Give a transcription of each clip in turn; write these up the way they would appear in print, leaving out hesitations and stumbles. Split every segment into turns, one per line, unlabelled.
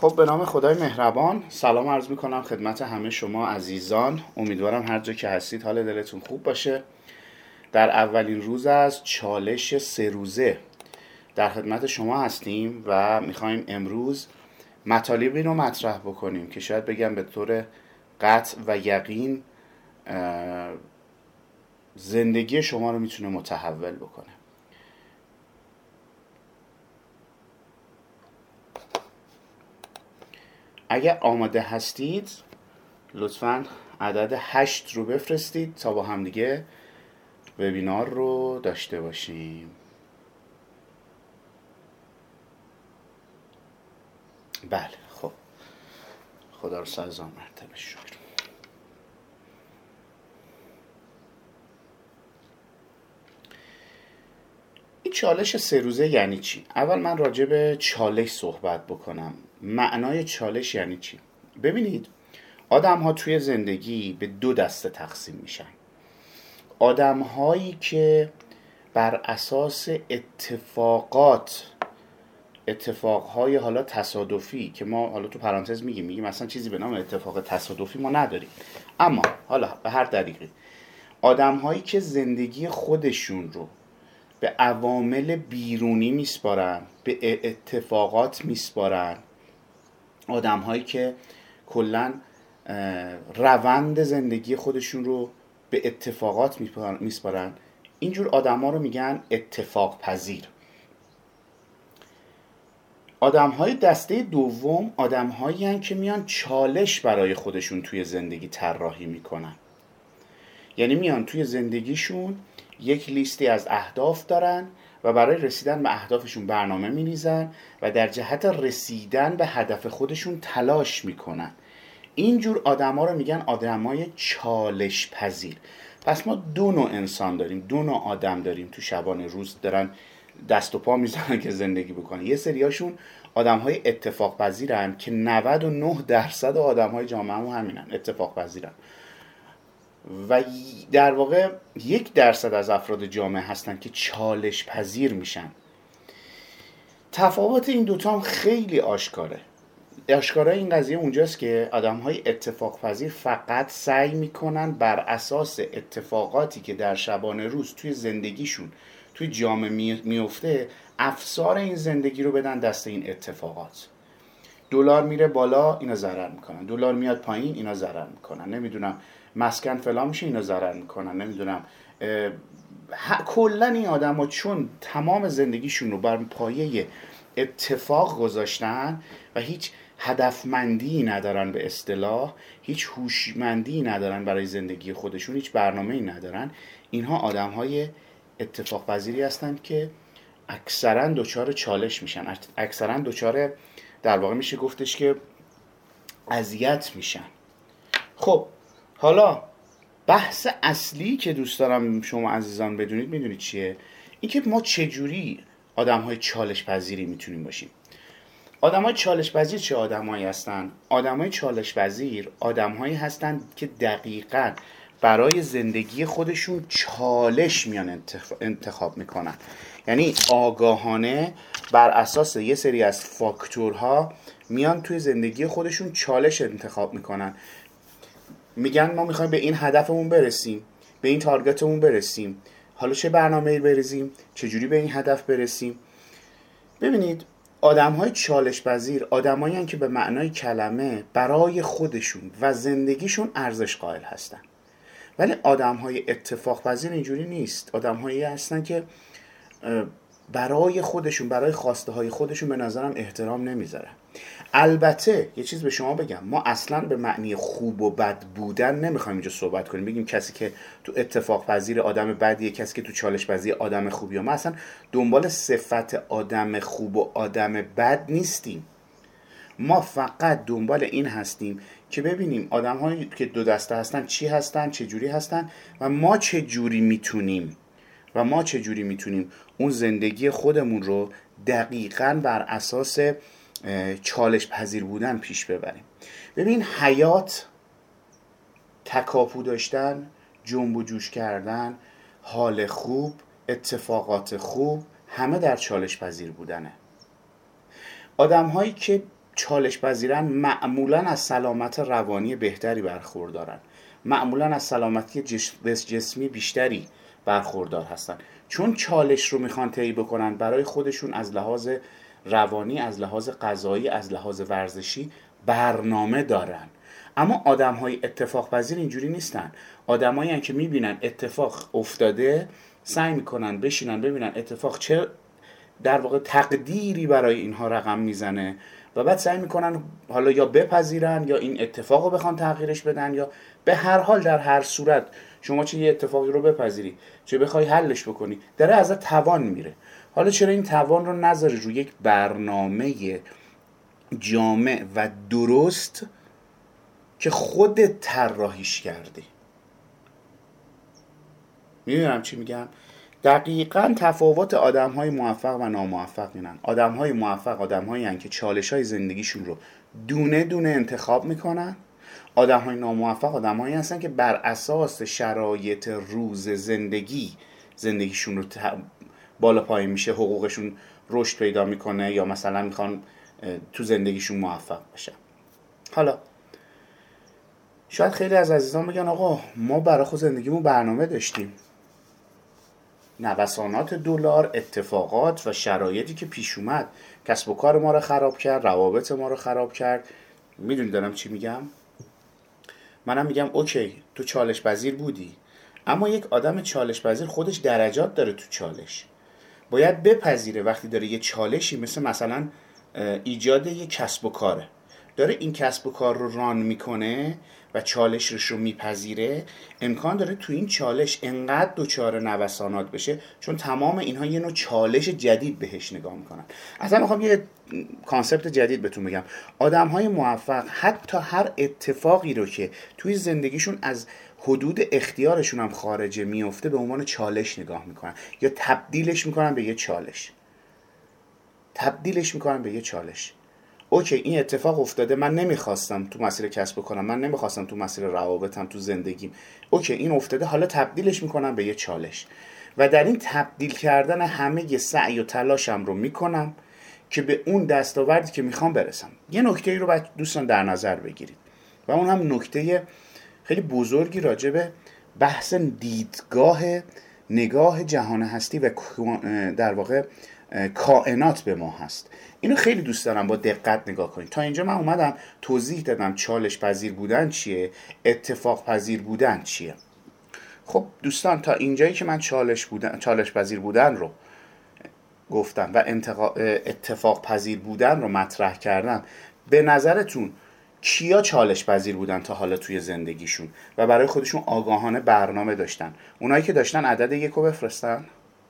خب به نام خدای مهربان سلام عرض میکنم خدمت همه شما عزیزان. امیدوارم هر جا که هستید حال دلتون خوب باشه. در اولین روز از چالش 3 روزه در خدمت شما هستیم و میخوایم امروز مطالبی رو مطرح بکنیم که شاید بگم به طور قطع و یقین زندگی شما رو میتونه متحول بکنه. اگر آماده هستید لطفاً عدد 8 رو بفرستید تا با همدیگه وبینار رو داشته باشیم. بله، خب خدا رو سر هزار مرتبه شکر. این چالش 3 روزه یعنی چی؟ اول من راجع به چالش صحبت بکنم. معنای چالش یعنی چی؟ ببینید، آدم ها توی زندگی به 2 دسته تقسیم میشن. آدم هایی که بر اساس اتفاقهای حالا تصادفی که ما حالا تو پرانتز میگیم مثلا چیزی به نام اتفاق تصادفی ما نداریم، اما حالا به هر طریقی آدم هایی که زندگی خودشون رو به عوامل بیرونی میسپارن، به اتفاقات میسپارن، آدم هایی که کلن روند زندگی خودشون رو به اتفاقات میسپارن، اینجور آدم ها رو میگن اتفاق پذیر. آدم های دسته دوم آدم هایی هستند که میان چالش برای خودشون توی زندگی طراحی میکنن. یعنی میان توی زندگیشون یک لیستی از اهداف دارن و برای رسیدن به اهدافشون برنامه میریزن و در جهت رسیدن به هدف خودشون تلاش میکنن. اینجور آدما رو میگن آدمای چالش پذیر. پس ما 2 نوع انسان داریم، 2 نوع آدم داریم تو شبانه روز دارن دست و پا میزنن که زندگی بکنن. یه سریاشون آدمهای اتفاق پذیرن که 99% آدمهای جامعه‌مون همینن، اتفاق پذیرن. و در واقع 1% از افراد جامعه هستن که چالش پذیر میشن. تفاوت این دوتا هم خیلی آشکاره این قضیه اونجاست که آدم‌های اتفاق پذیر فقط سعی میکنن بر اساس اتفاقاتی که در شبانه روز توی زندگیشون توی جامعه میفته افسار این زندگی رو بدن دست این اتفاقات. دلار میره بالا، اینا ضرر میکنن. دلار میاد پایین، اینا ضرر میکنن. نمیدونم مسکن فلان میشه، اینا ضرر میکنن. نمیدونم کلا این آدما چون تمام زندگیشون رو بر پایه اتفاق گذاشتن و هیچ هدفمندی ندارن، به اصطلاح هیچ هوشمندی ندارن برای زندگی خودشون، هیچ برنامه‌ای ندارن، اینها آدم‌های اتفاق پذیری هستند که اکثرا دچار چالش میشن، اکثرا دچار در واقع میشه گفتش که اذیت میشن. خب حالا بحث اصلی که دوست دارم شما عزیزان بدونید میدونید چیه؟ این که ما چجوری آدم‌های چالش پذیری میتونیم باشیم. آدم‌های چالش پذیر چه آدمایی هستن؟ آدم‌های چالش پذیر آدم‌هایی هستن که دقیقاً برای زندگی خودشون چالش میان انتخاب میکنن. یعنی آگاهانه بر اساس یه سری از فاکتورها میان توی زندگی خودشون چالش انتخاب میکنن. میگن ما میخوایم به این هدفمون برسیم، به این تارگتمون برسیم، حالا چه برنامه‌ای بریزیم، چجوری به این هدف برسیم. ببینید، آدم‌های چالش پذیر آدمایی هستند که به معنای کلمه برای خودشون و زندگیشون ارزش قائل هستن. ولی آدم‌های اتفاق پذیر اینجوری نیست. آدم‌هایی هستن که برای خودشون، برای خواسته های خودشون به نظرم احترام نمیذارن. البته یه چیز به شما بگم، ما اصلا به معنی خوب و بد بودن نمیخوایم اینجا صحبت کنیم، بگیم کسی که تو اتفاق پذیر آدم بدیه، کسی که تو چالش پذیر آدم خوبیه. ما اصلا دنبال صفت آدم خوب و آدم بد نیستیم. ما فقط دنبال این هستیم که ببینیم آدم هایی که 2 دسته هستن چی هستن، چه جوری هستن و ما چه جوری میتونیم اون زندگی خودمون رو دقیقاً بر اساس چالش پذیر بودن پیش ببریم. ببین، حیات، تکاپو داشتن، جنب و جوش کردن، حال خوب، اتفاقات خوب، همه در چالش پذیر بودنه. آدم هایی که چالش پذیرن معمولا از سلامت روانی بهتری برخوردارن، معمولا از سلامتی جسمی بیشتری برخوردار هستن، چون چالش رو میخوان طی بکنن برای خودشون، از لحاظ روانی، از لحاظ غذایی، از لحاظ ورزشی برنامه دارن. اما آدم‌های اتفاق پذیر اینجوری نیستن. آدمایی که میبینن اتفاق افتاده سعی میکنن بشینن ببینن اتفاق چه در واقع تقدیری برای اینها رقم میزنه و بعد سعی میکنن حالا یا بپذیرن یا این اتفاق رو بخوان تغییرش بدن، یا به هر حال در هر صورت شما چه یه اتفاقی رو بپذیری چه بخوای حلش بکنی داره ازت توان میره. حالا چرا این توان رو نذاری روی یک برنامه جامع و درست که خودت طراحیش کردی؟ میدونم چی میگم؟ دقیقاً تفاوت آدم‌های موفق و ناموفق اینن. آدم‌های موفق آدم‌هایی هستند که چالش‌های زندگیشون رو دونه دونه انتخاب میکنن. آدم‌های ناموفق آدم‌هایی هستن که بر اساس شرایط روز زندگیشون رو بالا پایین میشه، حقوقشون رشد پیدا میکنه، یا مثلا میخوان تو زندگیشون موفق بشن. حالا شاید خیلی از عزیزان بگن آقا ما برای خود زندگیمون برنامه داشتیم، نوسانات دلار، اتفاقات و شرایطی که پیش اومد کسب و کار ما رو خراب کرد، روابط ما رو خراب کرد. میدونی دارم چی میگم؟ منم میگم اوکی تو چالش پذیر بودی، اما یک آدم چالش پذیر خودش درجات داره. تو چالش باید بپذیره وقتی داره یه چالشی مثلا ایجاد یه کسب و کاره، داره این کسب و کار رو ران میکنه و چالشش رو میپذیره، امکان داره تو این چالش انقدر دچار نوسانات بشه چون تمام اینها یه نوع چالش جدید بهش نگاه میکنن. اصلا میخوام یه کانسپت جدید بهتون بگم. آدم‌های موفق حتی هر اتفاقی رو که توی زندگیشون از حدود اختیارشون هم خارجه میفته به عنوان چالش نگاه میکنن یا تبدیلش میکنن به یه چالش. اوکی این اتفاق افتاده، من نمیخواستم تو مسیر کسب کنم، من نمیخواستم تو مسیر روابطم، تو زندگیم، اوکی این افتاده، حالا تبدیلش میکنم به یه چالش و در این تبدیل کردن همه ی سعی و تلاشم رو میکنم که به اون دستاوردی که میخوام برسم. یه نکته رو باید دوستان در نظر بگیرید و اون هم نکته خیلی بزرگی راجع به بحث نگاه جهان هستی و در واقع کائنات به ما هست. اینو خیلی دوست دارم با دقت نگاه کنید. تا اینجا من اومدم توضیح دادم چالش پذیر بودن چیه، اتفاق پذیر بودن چیه. خب دوستان تا اینجایی که من چالش پذیر بودن رو گفتم و اتفاق پذیر بودن رو مطرح کردم، به نظرتون کیا چالش پذیر بودن تا حالا توی زندگیشون و برای خودشون آگاهانه برنامه داشتن؟ اونایی که داشتن عدد 1 رو بفرستن.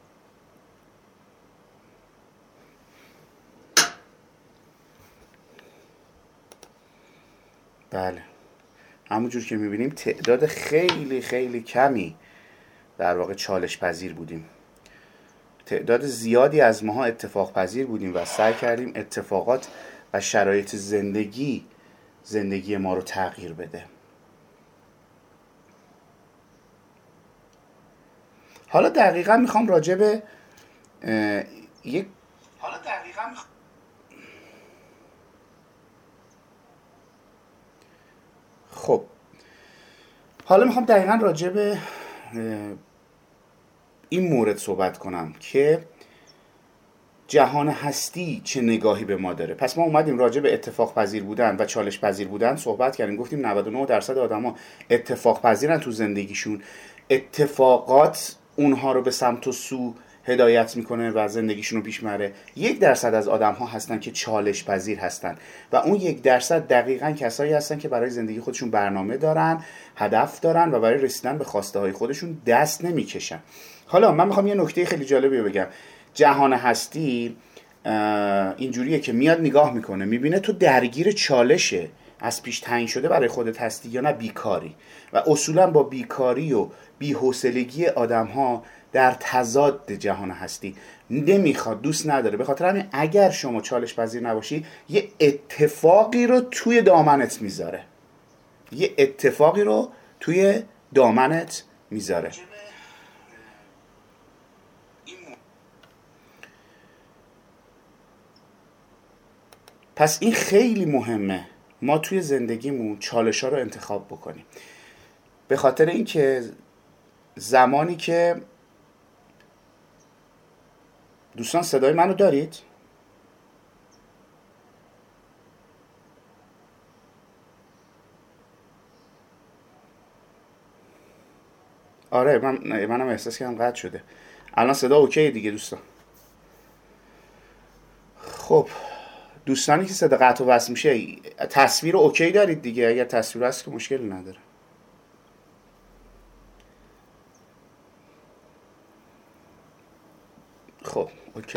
بله، همونجور که میبینیم تعداد خیلی خیلی کمی در واقع چالش پذیر بودیم. تعداد زیادی از ماها اتفاق پذیر بودیم و سعی کردیم اتفاقات و شرایط زندگی ما رو تغییر بده. حالا دقیقا میخوام راجع به حالا میخوام دقیقا راجع به این مورد صحبت کنم که جهان هستی چه نگاهی به ما داره. پس ما اومدیم راجع به اتفاق پذیر بودن و چالش پذیر بودن صحبت کردیم. گفتیم 99% آدما اتفاق پذیرن تو زندگیشون، اتفاقات اونها رو به سمت و سو هدایت میکنه و زندگیشون رو پیش میبره. 1% از آدم ها هستن که چالش پذیر هستن و اون 1% دقیقاً کسایی هستن که برای زندگی خودشون برنامه دارن، هدف دارن و برای رسیدن به خواسته های خودشون دست نمیکشن. حالا من میخوام یه نکته خیلی جالبی بگم. جهان هستی اینجوریه که میاد نگاه میکنه، میبینه تو درگیر چالشه، از پیش تعیین شده برای خودت هستی یا نه بیکاری، و اصولا با بیکاری و بی‌حوصلگی آدم‌ها در تضاد جهان هستی نمیخواد، دوست نداره. به خاطر همین اگر شما چالش پذیر نباشی یه اتفاقی رو توی دامنت میذاره. پس این خیلی مهمه ما توی زندگیمون چالش ها رو انتخاب بکنیم، به خاطر اینکه زمانی که دوستان صدای منو دارید؟ آره منم احساس کردم قطع شده. الان صدا اوکی دیگه دوستان؟ خب دوستانی که صدا قطع و وصل میشه تصویر اوکی دارید دیگه؟ اگر تصویر هست که مشکلی نداره. خب اوکی.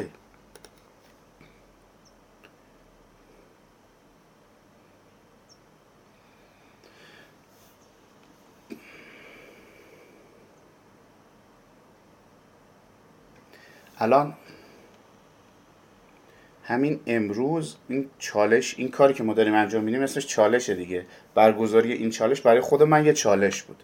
الان همین امروز این چالش، این کاری که ما داریم انجام میدیم اسمش چالشه دیگه. برگزاری این چالش برای خود من یه چالش بود.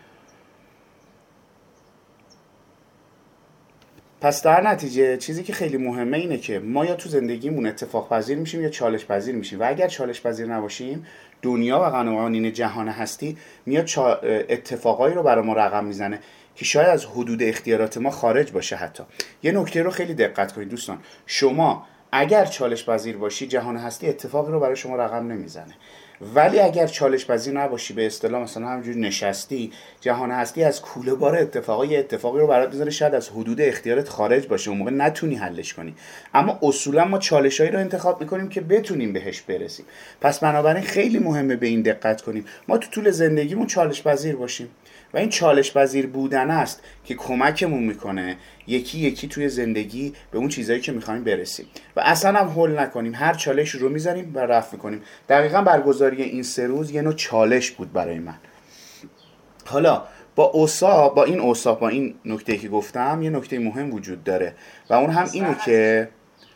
پس در نتیجه چیزی که خیلی مهمه اینه که ما یا تو زندگیمون اتفاق پذیر میشیم یا چالش پذیر میشیم، و اگر چالش پذیر نباشیم دنیا و قوانین جهان هستی میاد اتفاقایی رو برای ما رقم میزنه که شاید از حدود اختیارات ما خارج باشه. حتی یه نکته رو خیلی دقت کنید دوستان، شما اگر چالش پذیر باشی جهان هستی اتفاقی رو برای شما رقم نمیزنه، ولی اگر چالش پذیر نباشی، به اصطلاح مثلا همینجوری نشستی، جهان هستی از کوله بار اتفاقی رو برات میذاره شاید از حدود اختیارت خارج باشه، اون موقع نتونی حلش کنی. اما اصولا ما چالشایی رو انتخاب میکنیم که بتونیم بهش برسیم. پس بنابراین خیلی مهمه به این دقت کنیم ما تو طول زندگیمون چالش پذیر باشیم، و این چالش پذیر بودن است که کمکمون میکنه یکی یکی توی زندگی به اون چیزایی که میخوایم برسیم، و اصلا هم هول نکنیم، هر چالش رو میذاریم و رفع میکنیم. دقیقاً برگزاری این 3 روز یه نوع چالش بود برای من. حالا با این نکته که گفتم یه نکته مهم وجود داره، و اون هم اینه که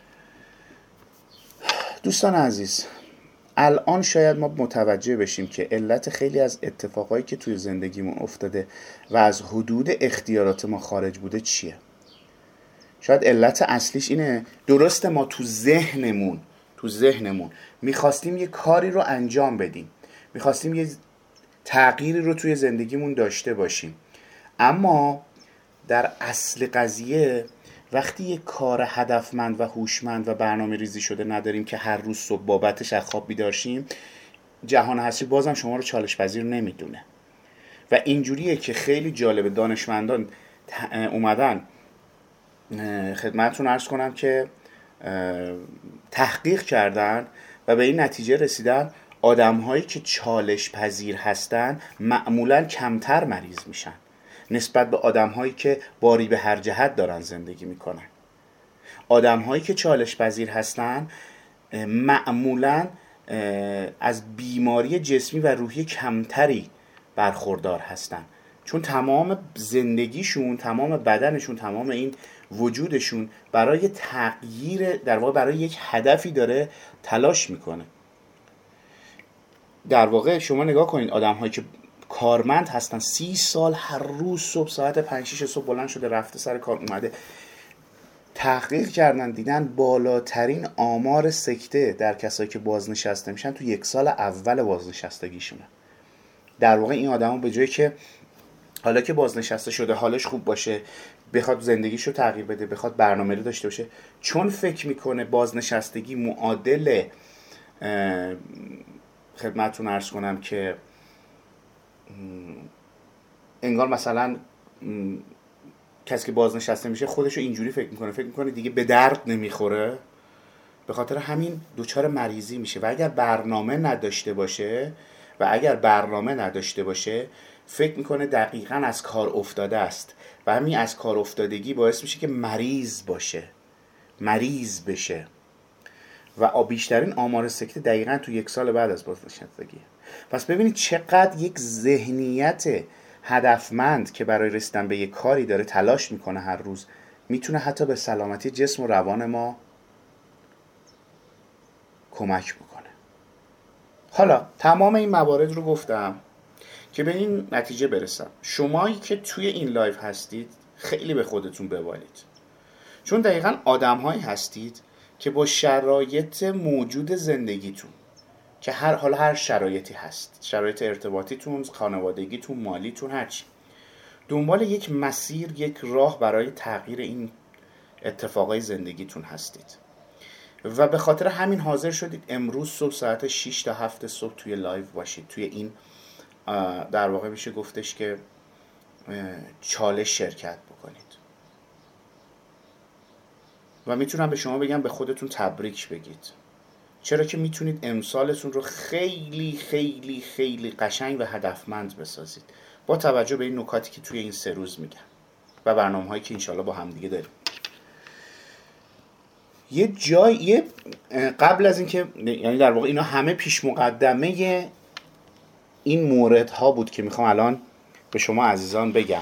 دوستان عزیز الان شاید ما متوجه بشیم که علت خیلی از اتفاقایی که توی زندگیمون افتاده و از حدود اختیارات ما خارج بوده چیه. شاید علت اصلیش اینه درسته ما تو ذهنمون میخواستیم یه کاری رو انجام بدیم، میخواستیم یه تغییری رو توی زندگیمون داشته باشیم، اما در اصل قضیه وقتی یک کار هدفمند و هوشمند و برنامه ریزی شده نداریم که هر روز صبح بابتش از خواب بیدار شیم، جهان هستی بازم شما رو چالش پذیر نمیدونه. و اینجوریه که خیلی جالب دانشمندان اومدن خدمتتون عرض کنم که تحقیق کردن و به این نتیجه رسیدن آدم‌هایی که چالش پذیر هستن معمولاً کمتر مریض میشن نسبت به آدم‌هایی که باری به هر جهت دارن زندگی میکنن. آدم‌هایی که چالش پذیر هستن معمولاً از بیماری جسمی و روحی کمتری برخوردار هستن، چون تمام زندگیشون، تمام بدنشون، تمام این وجودشون برای تغییر، در واقع برای یک هدفی داره تلاش میکنه. در واقع شما نگاه کنید آدم‌هایی که کارمند هستن 30 سال هر روز صبح ساعت 5-6 صبح بلند شده رفته سر کار اومده، تحقیق کردن دیدن بالاترین آمار سکته در کسایی که بازنشسته میشن تو 1 سال اول بازنشستگیشونه. در واقع این آدم‌ها به جایی که حالا که بازنشسته شده حالش خوب باشه، بخواد زندگیشو تغییر بده، بخواد برنامه‌ریزی داشته باشه، چون فکر میکنه بازنشستگی معادل خدمتتون عرض کنم که انگار مثلا کسی که بازنشسته میشه خودشو اینجوری فکر میکنه دیگه به درد نمیخوره، به خاطر همین دوچار مریضی میشه. و اگر برنامه نداشته باشه فکر میکنه دقیقاً از کار افتاده است، و همین از کار افتادگی باعث میشه که مریض بشه و بیشترین آمار سکته دقیقاً تو 1 سال بعد از بازنشستگی. پس ببینید چقدر یک ذهنیت هدفمند که برای رسیدن به یک کاری داره تلاش میکنه هر روز، میتونه حتی به سلامتی جسم و روان ما کمک بکنه. حالا تمام این موارد رو گفتم که به این نتیجه برسم شمایی که توی این لایو هستید خیلی به خودتون ببالید، چون دقیقاً آدم‌هایی هستید که با شرایط موجود زندگیتون که هر شرایطی هست، شرایط ارتباطیتون، خانوادگیتون، مالیتون، هرچی، دنبال یک مسیر، یک راه برای تغییر این اتفاقای زندگیتون هستید و به خاطر همین حاضر شدید امروز صبح ساعت 6 تا 7 صبح توی لایو باشید، توی این در واقع میشه گفتش که چالش شرکت بکنید. و میتونم به شما بگم به خودتون تبریک بگید، چرا که میتونید امسالتون رو خیلی خیلی خیلی قشنگ و هدفمند بسازید با توجه به این نکاتی که توی این 3 روز میگم و برنامه‌هایی که انشالله با هم دیگه داریم. قبل از اینکه، یعنی در واقع اینا همه پیش مقدمه این موردها بود که میخوام الان به شما عزیزان بگم.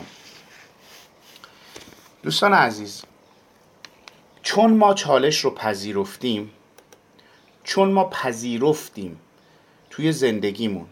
دوستان عزیز، چون ما چالش رو پذیرفتیم، چون ما پذیرفتیم توی زندگیمون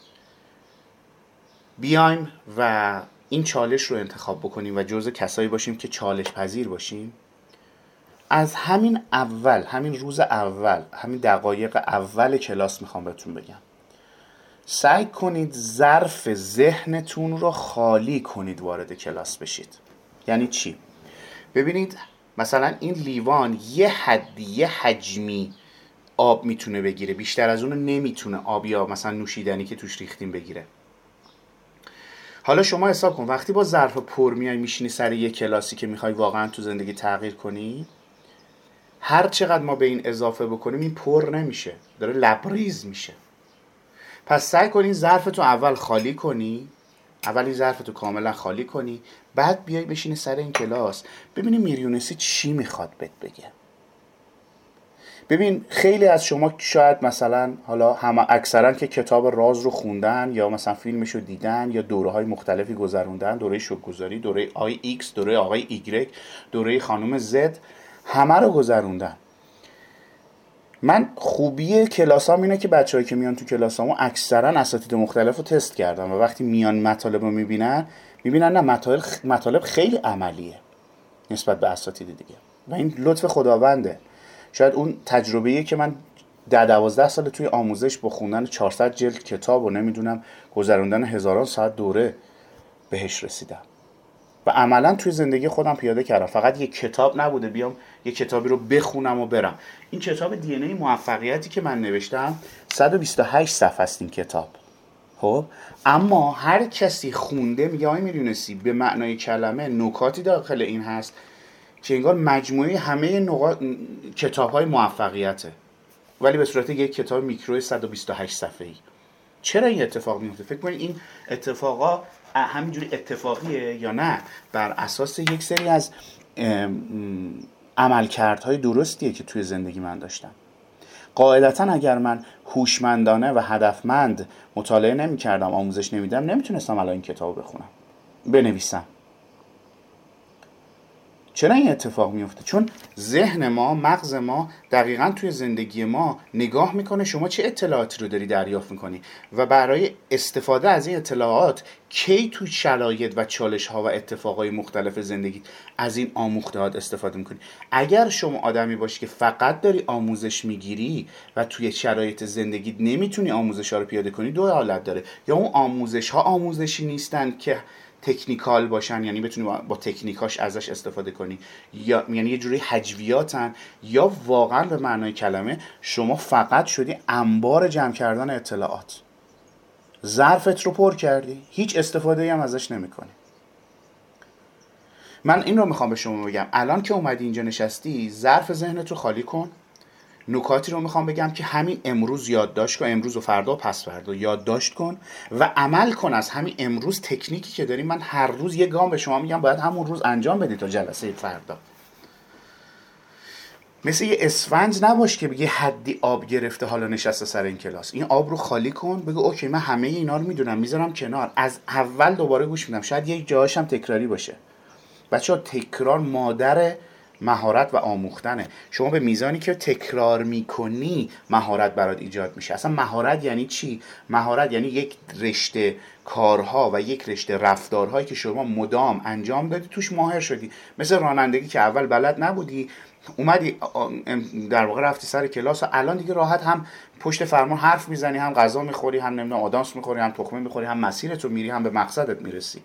بیایم و این چالش رو انتخاب بکنیم و جزء کسایی باشیم که چالش پذیر باشیم، از همین اول، همین روز اول، همین دقایق اول کلاس میخوام بهتون بگم سعی کنید ظرف ذهنتون رو خالی کنید وارد کلاس بشید. یعنی چی؟ ببینید مثلا این لیوان یه حدی، یه حجمی آب میتونه بگیره، بیشتر از اونو نمیتونه آب یا مثلا نوشیدنی که توش ریختیم بگیره. حالا شما حساب کن وقتی با ظرف پر میای میشینی سر یه کلاسی که میخوای واقعا تو زندگی تغییر کنی، هر چقدر ما به این اضافه بکنیم این پر نمیشه، داره لبریز میشه. پس سعی کنی ظرفتو اول خالی کنی، اول این ظرفتو کاملا خالی کنی، بعد بیای بشینی سر این کلاس ببینی میریونسی چی میخواد بهت بگه. ببین خیلی از شما شاید مثلا حالا اکثرا که کتاب راز رو خوندن یا مثلا فیلمش رو دیدن یا دوره های مختلفی گذروندن، دوره شوک‌گذاری، دوره آقای ایکس، دوره آقای ایگرگ، دوره خانم زد، همه رو گذروندن. من خوبی کلاسام اینه که بچه‌هایی که میان تو کلاسامو اکثرا اساتید مختلف رو تست کردم و وقتی میان مطالب رو میبینن نه مطالب خیلی عملیه نسبت به اساتید دیگه و این لطف خداونده. شاید اون تجربه‌ایه که من 10-12 سال توی آموزش با خوندن 400 جلد کتاب و نمیدونم گذروندن هزاران ساعت دوره بهش رسیدم و عملا توی زندگی خودم پیاده کردم. فقط یک کتاب نبوده بیام یک کتابی رو بخونم و برم. این کتاب دی ان ای موفقیتی که من نوشتم 128 صفحه است این کتاب. خب اما هر کسی خونده میگه آقای میلیونسی به معنای کلمه نکاتی داخل این هست که انگار مجموعه همه کتاب‌های موفقیته، ولی به صورت یک کتاب میکرو 128 صفحه‌ای. چرا این اتفاق میفته؟ فکر کنید این اتفاقا همینجوری اتفاقیه یا نه بر اساس یک سری از عملکردهای درستیه که توی زندگی من داشتم. قاعدتا اگر من هوشمندانه و هدفمند مطالعه نمی‌کردم، آموزش نمیدم، نمیتونستم الان این کتابو بخونم، بنویسم. چرا این اتفاق میفته؟ چون ذهن ما، مغز ما دقیقاً توی زندگی ما نگاه میکنه شما چه اطلاعاتی رو داری دریافت میکنی و برای استفاده از این اطلاعات کی تو شرایط و چالش ها و اتفاقای مختلف زندگی از این آموخته‌هات استفاده میکنی. اگر شما آدمی باشی که فقط داری آموزش میگیری و توی شرایط زندگی نمیتونی آموزش ها رو پیاده کنی، دو حالت داره: یا اون آموزش ها آموزشی نیستن که تکنیکال باشن، یعنی بتونی با تکنیکاش ازش استفاده کنی، یا یعنی یه جوری حجویاتن، یا واقعا به معنای کلمه شما فقط شدی انبار جمع کردن اطلاعات، ظرفت رو پر کردی، هیچ استفاده هم ازش نمی کنی. من این رو میخوام به شما بگم، الان که اومدی اینجا نشستی ظرف ذهنت رو خالی کن. نکاتی رو میخوام بگم که همین امروز یادداشت کن، امروز و فردا و پس فردا یادداشت کن و عمل کن از همین امروز. تکنیکی که داریم من هر روز یه گام به شما میگم، باید همون روز انجام بدید تا جلسه فردا. مثل یه اسفنج نباش که بگی حدی آب گرفته حالا نشسته سر این کلاس. این آب رو خالی کن، بگو اوکی من همه اینا رو میدونم، میذارم کنار، از اول دوباره گوش میدم. شاید یه جاهاش هم تکراری باشه. بچه‌ها تکرار مادر مهارت و آموختنه. شما به میزانی که تکرار میکنی مهارت برات ایجاد میشه. اصلا مهارت یعنی چی؟ مهارت یعنی یک رشته کارها و یک رشته رفتارهایی که شما مدام انجام دادی توش ماهر شدی. مثل رانندگی که اول بلد نبودی، اومدی در واقع رفتی سر کلاس و الان دیگه راحت هم پشت فرمان حرف میزنی، هم غذا میخوری، هم نمیدونم آدامس میخوری، هم تخمه میخوری، هم مسیرتو میری، هم به مقصدت میرسی.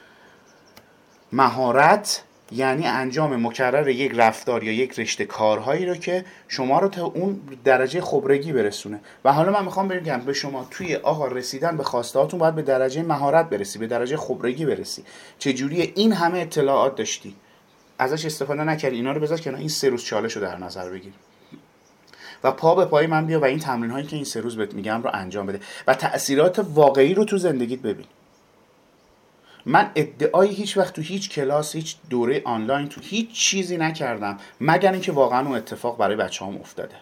مهارت یعنی انجام مکرر یک رفتار یا یک رشته کارهایی رو که شما رو تا اون درجه خبرگی برسونه. و حالا من میخوام بگم به شما توی آقا رسیدن به خواسته هاتون باید به درجه مهارت برسی، به درجه خبرگی برسی. چجوریه؟ این همه اطلاعات داشتی ازش استفاده نکردی، اینا رو بذار کنار، این 3 روز چالش رو در نظر بگیر و پا به پای من بیا و این تمرین هایی که این 3 روز بهت میگم رو انجام بده و تأثیرات واقعی رو تو زندگیت ببین. من ادعای هیچ وقت تو هیچ کلاس، هیچ دوره آنلاین، تو هیچ چیزی نکردم مگر اینکه واقعا اون اتفاق برای بچه‌هام افتاده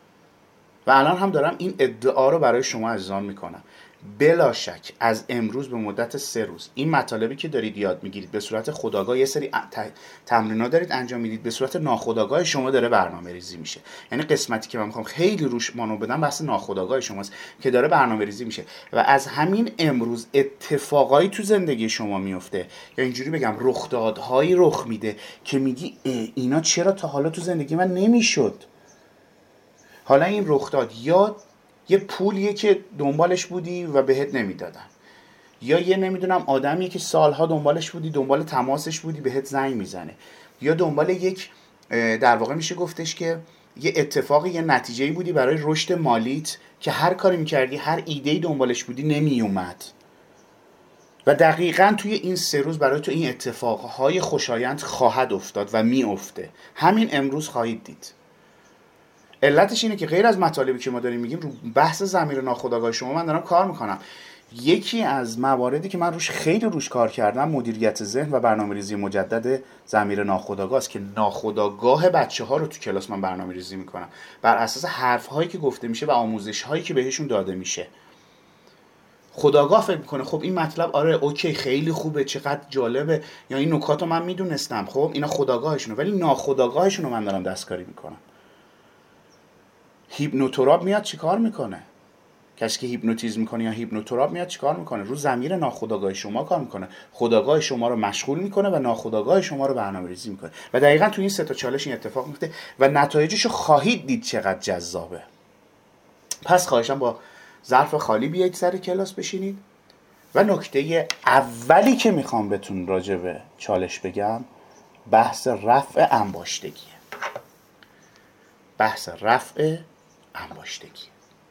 و الان هم دارم این ادعا رو برای شما عزیزان میکنم. بلا شک از امروز به مدت 3 روز این مطالبی که دارید یاد میگیرید به صورت خودآگاه، یه سری تمرین‌ها دارید انجام میدید، به صورت ناخودآگاه شما داره برنامه‌ریزی میشه. یعنی قسمتی که من میخوام خیلی روش مانو بدم بحث ناخودآگاه شماست که داره برنامه‌ریزی میشه و از همین امروز اتفاقایی تو زندگی شما میفته، یا اینجوری بگم رخدادهایی رخ میده که میگی اینا چرا تا حالا تو زندگی من نمیشد. حالا این رخداد یا یه پولیه که دنبالش بودی و بهت نمیدادن، یا یه نمیدونم آدمیه که سالها دنبالش بودی، دنبال تماسش بودی، بهت زنگ میزنه، یا دنبال یک در واقع میشه گفتش که یه اتفاقی، یه نتیجه‌ای بودی برای رشد مالیت که هر کاری میکردی، هر ایده‌ای دنبالش بودی نمیومد و دقیقاً توی این 3 روز برای تو این اتفاقهای خوشایند خواهد افتاد و میافته. همین امروز خواهید دید. علتش اینه که غیر از مطالبی که ما داریم میگیم رو بحث ضمیر ناخودآگاه شما من دارم کار میکنم. یکی از مواردی که من خیلی روش کار کردم مدیریت ذهن و برنامه‌ریزی مجدد ضمیر ناخودآگاه است که ناخودآگاه بچه‌ها رو تو کلاس من برنامه‌ریزی میکنم بر اساس حرف‌هایی که گفته میشه و آموزش‌هایی که بهشون داده میشه. خودآگاه فکر میکنه خب این مطلب آره اوکی خیلی خوبه، چقدر جالبه، یا این نکاتو من میدونستم، خب اینا خودآگاهشونه، ولی ناخودآگاهشون رو من دارم دستکاری میکنم. هیپنوتراپ میاد چیکار میکنه؟ کسی که هیپنوتیزم میکنه یا هیپنوتراپ میاد چیکار میکنه؟ رو ضمیر ناخودآگاه شما کار میکنه، خودآگاه شما رو مشغول میکنه و ناخودآگاه شما رو برنامه‌ریزی میکنه و دقیقاً تو این 3 تا چالش این اتفاق میفته و نتایجش رو خواهید دید چقدر جذابه. پس خواهشاً با ظرف خالی بیایید سر کلاس بشینید و نکته اولی که میخوام بهتون راجع به چالش بگم بحث رفع انباشتگی. بحث رفع انباشتگی.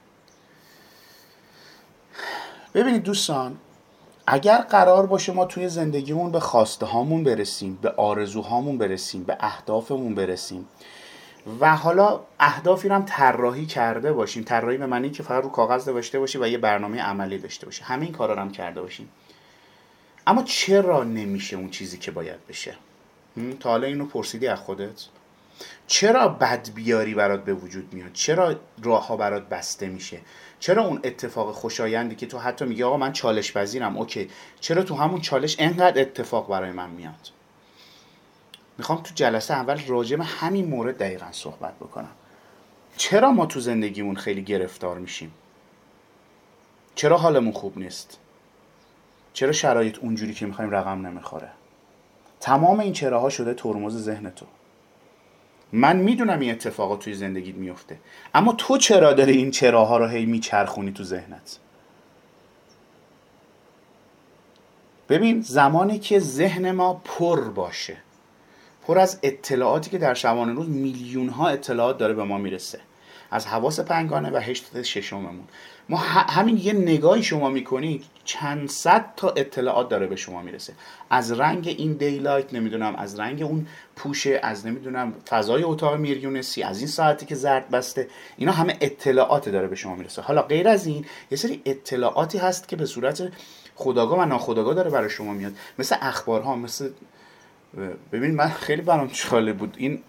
ببینید دوستان، اگر قرار باشه ما توی زندگیمون به خواسته هامون برسیم، به آرزوهامون برسیم، به اهدافمون برسیم و حالا اهدافی رو هم طراحی کرده باشیم، طراحی به معنی که فقط رو کاغذ داشته باشیم و یه برنامه عملی داشته باشیم، همه این کارا رو هم کرده باشیم، اما چرا نمیشه اون چیزی که باید بشه؟ تا حالا اینو پرسیدی از خودت؟ چرا بدبیاری برات به وجود میاد؟ چرا راه ها برات بسته میشه؟ چرا اون اتفاق خوشایندی که تو حتی میگی آقا من چالش پذیرم، اوکی، چرا تو همون چالش انقدر اتفاق برای من میاد؟ میخوام تو جلسه اول راجع به همین مورد دقیقاً صحبت بکنم. چرا ما تو زندگیمون خیلی گرفتار میشیم؟ چرا حالمون خوب نیست؟ چرا شرایط اونجوری که میخوایم رقم نمیخوره؟ تمام این چراها شده ترمز ذهن تو. من میدونم این اتفاقات توی زندگیت میفته، اما تو چرا داری این چراها رو هی میچرخونی تو ذهنت؟ ببین، زمانی که ذهن ما پر باشه، پر از اطلاعاتی که در شبانه روز میلیون ها اطلاعات داره به ما میرسه، از حواس پنگانه و هشت ششممون، ما همین یه نگاهی شما میکنی چند صد تا اطلاعات داره به شما میرسه، از رنگ این دیلایت، نمیدونم از رنگ اون پوشه، از نمیدونم فضای اتاق میریونسی، از این ساعتی که زرد بسته، اینا همه اطلاعات داره به شما میرسه. حالا غیر از این یه سری اطلاعاتی هست که به صورت خودآگاه و ناخودآگاه داره برای شما میاد، مثل اخبارها، مثل ببین من خیلی برام جالب بود این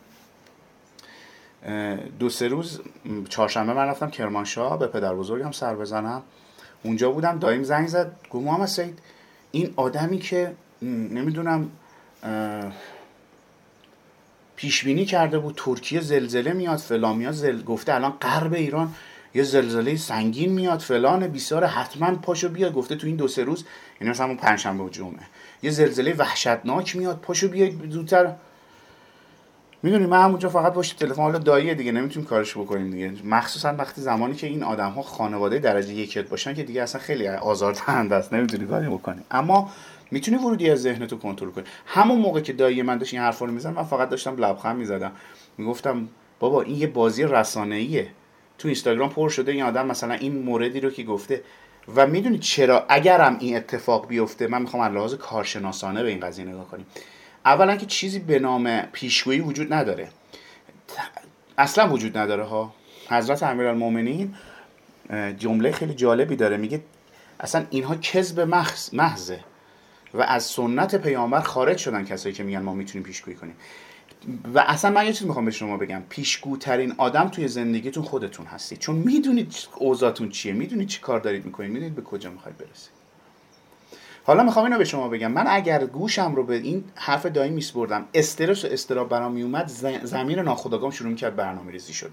2-3 روز، چهارشنبه من رفتم کرمانشاه به پدر بزرگم سر بزنم، اونجا بودم، دایم زنگ زد گفت محمد سعید این آدمی که نمیدونم پیش بینی کرده بود ترکیه زلزله میاد فلان میاد، گفته الان غرب ایران یه زلزله سنگین میاد فلان بیساره، حتما پاشو بیا، گفته تو این 2-3 روز، یعنی مثلا پنجشنبه و جمعه یه زلزله وحشتناک میاد، پاشو بیا زودتر. میدونی من همونجا فقط پشت تلفن، حالا داییه دیگه نمیتونیم کارش بکنیم دیگه، مخصوصا وقتی زمانی که این آدم ها خانواده درجه یکت باشن که دیگه اصلا خیلی آزاردهنده است، نمیتونی کاری بکنی. اما میتونی ورودی از ذهنتو کنترل کنی. همون موقع که دایی من داشت این حرفا رو میزنم، من فقط داشتم لبخند میزدم، میگفتم بابا این یه بازی رسانه‌ایه. تو اینستاگرام پر شده این آدم مثلا این موردی رو که گفته. و میدونی چرا اگرم این اتفاق بیفته، من میخوام از لحاظ کارشناسانه به این قضیه نگاه کنیم. اولا که چیزی به نام پیشگویی وجود نداره، اصلا وجود نداره ها. حضرت امیرالمومنین جمله خیلی جالبی داره، میگه اصلا اینها کذب محضه و از سنت پیامبر خارج شدن کسایی که میگن ما میتونیم پیشگویی کنیم. و اصلا من یه چیز میخوام به شما بگم، پیشگوترین آدم توی زندگیتون خودتون هستید، چون میدونید اوضاعتون چیه، میدونید چی کار دارید میکنید، میدونید به کجا میخواید برسید. حالا میخوام اینو به شما بگم، من اگر گوشم رو به این حرف دایی میسپردم، استرس و اضطراب برام میومد، ضمیر ناخودآگاهم شروع میکرد برنامه‌ریزی شدن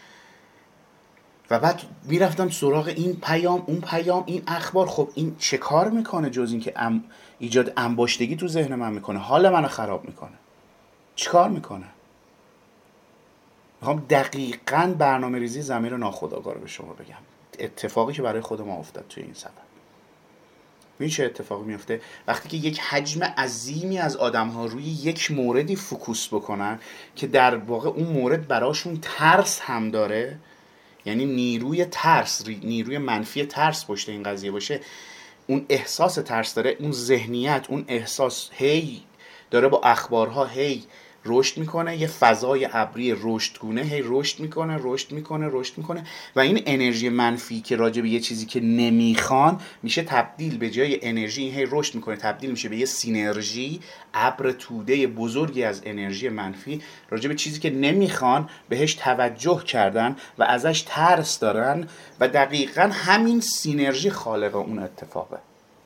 و بعد میرفتم سراغ این پیام اون پیام این اخبار. خب این چه کار میکنه جز این که ایجاد انباشتگی تو ذهن من میکنه، حال منو خراب میکنه. چی کار میکنه؟ میخوام دقیقاً برنامه‌ریزی ضمیر ناخودآگاه رو به شما بگم، اتفاقی که برای خود ما افتاد توی این سفر. ببین چه اتفاقی میفته وقتی که یک حجم عظیمی از آدم‌ها روی یک موردی فوکوس بکنن که در واقع اون مورد براشون ترس هم داره، یعنی نیروی ترس، نیروی منفی ترس پشت این قضیه باشه، اون احساس ترس داره، اون ذهنیت، اون احساس هی داره با اخبارها هی رشد میکنه، یه فضای ابری رشدگونه هی رشد میکنه و این انرژی منفی که راجع به یه چیزی که نمیخوان میشه تبدیل، به جای انرژی این هی رشد میکنه تبدیل میشه به یه سینرژی، ابر توده بزرگی از انرژی منفی راجع به چیزی که نمیخوان بهش توجه کردن و ازش ترس دارن و دقیقاً همین سینرژی خالق اون اتفاقه،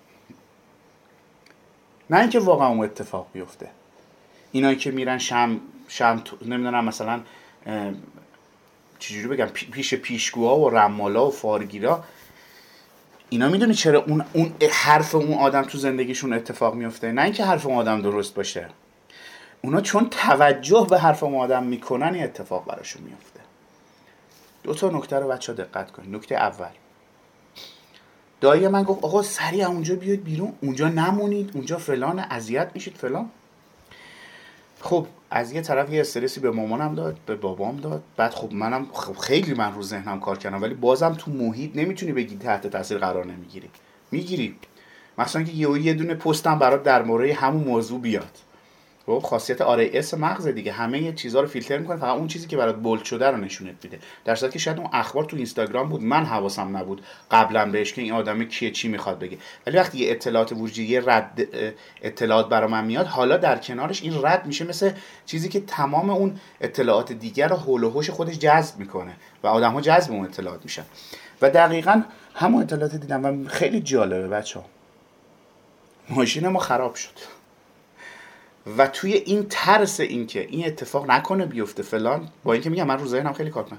نه اینکه واقعا اون اتفاق بیفته. اینایی که میرن شم نمیدونم مثلا چجوری بگم، پیش پیشگوها و رمالا و فارگیرا، اینا میدونی چرا اون حرف اون آدم تو زندگیشون اتفاق میفته؟ نه اینکه حرف اون آدم درست باشه، اونا چون توجه به حرف اون آدم میکنن این اتفاق براشون میفته. 2 نکته رو بچه‌ها دقت کنید. نکته اول، دایی من گفت آقا سریع اونجا بیاید بیرون، اونجا نمونید، اونجا فلان، اذیت میشید فلان. خب از یه طرف یه استرسی به مامانم داد، به بابام داد، بعد خب منم خیلی من رو ذهنم کار کردم، ولی بازم تو محیط نمیتونی بگی تحت تاثیر قرار میگیری. مثلا که یه دونه پستم برات در مورد همون موضوع بیاد، خب خاصیت RAS مغز دیگه، همه یه چیزا رو فیلتر میکنه، فقط اون چیزی که برات بولد شده رو نشونت میده، در صورتی که شاید اون اخبار تو اینستاگرام بود، من حواسم نبود قبلا بهش که این آدم کیه چی میخواد بگه، ولی وقتی یه اطلاعات ورودی، یه رد اطلاعات برا من میاد، حالا در کنارش این رد میشه مثل چیزی که تمام اون اطلاعات دیگر رو حول و حوش خودش جذب میکنه و آدم‌ها جذب اون اطلاعات میشن. و دقیقاً همون اطلاعات دیدم و خیلی جالبه بچه‌ها، ماشین ما خراب شد و توی این ترس این که این اتفاق نکنه بیفته فلان، با اینکه میگم من رو ذهنم خیلی کار کنم،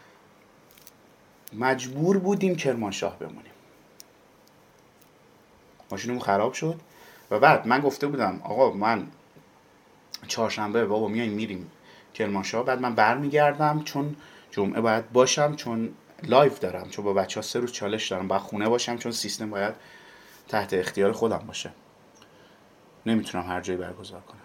مجبور بودیم کرمانشاه بمونیم. ماشینمون خراب شد و بعد من گفته بودم آقا من چهارشنبه بابا میایم میریم کرمانشاه، بعد من برمیگردم چون جمعه باید باشم، چون لایو دارم، چون با بچه‌ها 3 روز چالش دارم، باید خونه باشم، چون سیستم باید تحت اختیار خودم باشه، نمیتونم هر جایی برگزار کنم.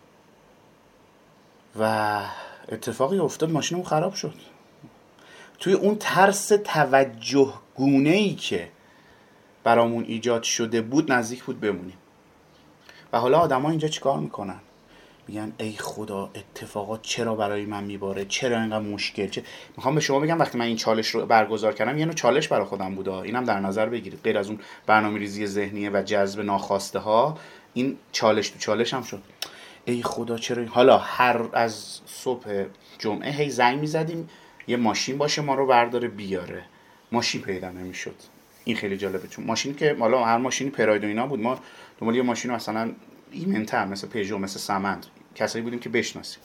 و اتفاقی افتاد، ماشینمون خراب شد. توی اون ترس توجه گونه‌ای که برامون ایجاد شده بود نزدیک بود بمونیم. و حالا آدم‌ها اینجا چیکار میکنن؟ میگن ای خدا اتفاقات چرا برای من میباره، چرا اینقدر مشکل. میخوام به شما بگم وقتی من این چالش رو برگزار کردم یه نوع چالش برای خودم بود، اینم در نظر بگیرید، غیر از اون برنامه‌ریزی ذهنیه و جذب ناخواسته ها، این چالش تو چالش هم شد. ای خدا چرا حالا هر از صبح جمعه هی زنگ میزدیم یه ماشین باشه ما رو برداره بیاره، ماشین پیدا نمیشد. این خیلی جالبه چون ماشینی که حالا هر ماشینی پراید و اینا بود، ما دنبال یه ماشین مثلا ایمن‌تر مثل پژو مثل سمند کسایی بودیم که بشناسیم،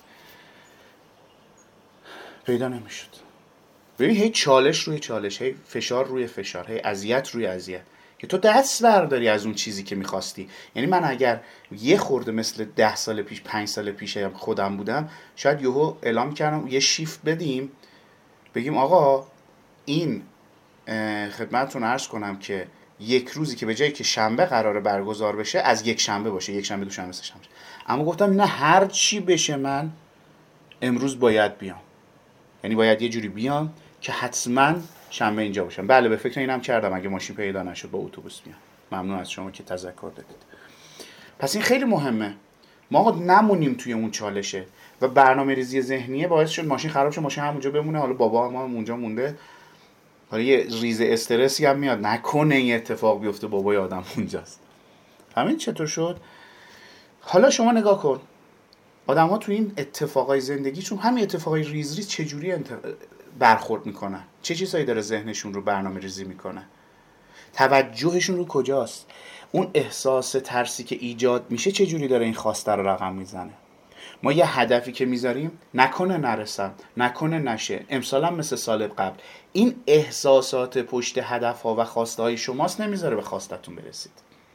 پیدا نمیشد. ببین هی چالش روی چالش، هی فشار روی فشار، هی اذیت روی اذیت. که تو دست برداری از اون چیزی که میخواستی. یعنی من اگر یه خورده مثل 10 سال پیش 5 سال پیش خودم بودم، شاید یهو اعلام کردم یه شیفت بدیم، بگیم آقا این خدمتتون عرض کنم که یک روزی که به جایی که شنبه قراره برگزار بشه از یک شنبه باشه، یک شنبه، دوشنبه، سه شنبه. اما گفتم نه، هر چی بشه من امروز باید بیام، یعنی باید یه جوری بیام که حتما شنبه اینجا باشم. بله به فکر اینم کردم اگه ماشین پیدا نشد با اتوبوس بیام. ممنون از شما که تذکر دادید. پس این خیلی مهمه، ما نمونیم توی اون چالشه و برنامه‌ریزی ذهنیه باعث شد ماشین خراب شه، ماشین همونجا بمونه، حالا بابا ما اونجا مونده، حالا یه ریز استرسی هم میاد نکنه این اتفاق بیفته بابای آدم اونجاست. همین چطور شد؟ حالا شما نگاه کن آدم‌ها تو این اتفاقای زندگیشون، همین اتفاقای ریز ریز چجوری برخورد میکنن، چه چیزایی داره ذهنشون رو برنامه ریزی میکنه، توجهشون رو کجاست، اون احساس ترسی که ایجاد میشه چجوری داره این خواسته رو رقم میزنه. ما یه هدفی که میذاریم نکنه نرسم، نکنه نشه، امسالم مثل سال قبل، این احساسات پشت هدفها و خواسته های شماست نمیذاره به خواستتون برسید.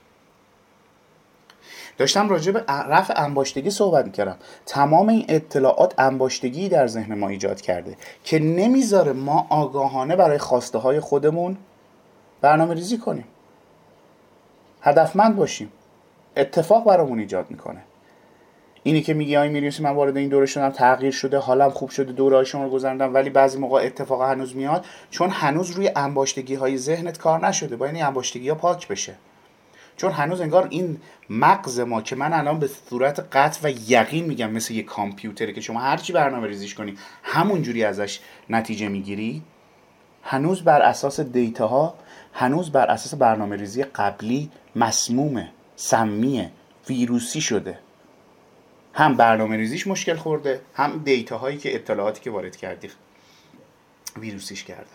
داشتم راجع به رفع انباشتگی صحبت میکردم. تمام این اطلاعات انباشتگی در ذهن ما ایجاد کرده که نمیذاره ما آگاهانه برای خواسته های خودمون برنامه ریزی کنیم، هدفمند باشیم. اتفاق برامون ایجاد میکنه. اینی که میگی آی میرسی من وارد این دوره شدم، تغییر شده، حالم خوب شده، دوره‌های شما رو گذروندم، ولی بعضی موقع اتفاق هنوز میاد چون هنوز روی انباشتگی های ذهنت کار نشده، باید این انباشتگی ها پاک بشه. چون هنوز انگار این مغز ما که من الان به صورت قطع و یقین میگم مثل یه کامپیوتره که شما هرچی برنامه ریزیش کنی همونجوری ازش نتیجه میگیری، هنوز بر اساس دیتاها، هنوز بر اساس برنامه ریزی قبلی مسمومه، سمیه، ویروسی شده. هم برنامه ریزیش مشکل خورده، هم دیتاهایی که اطلاعاتی که وارد کردی ویروسیش کرده.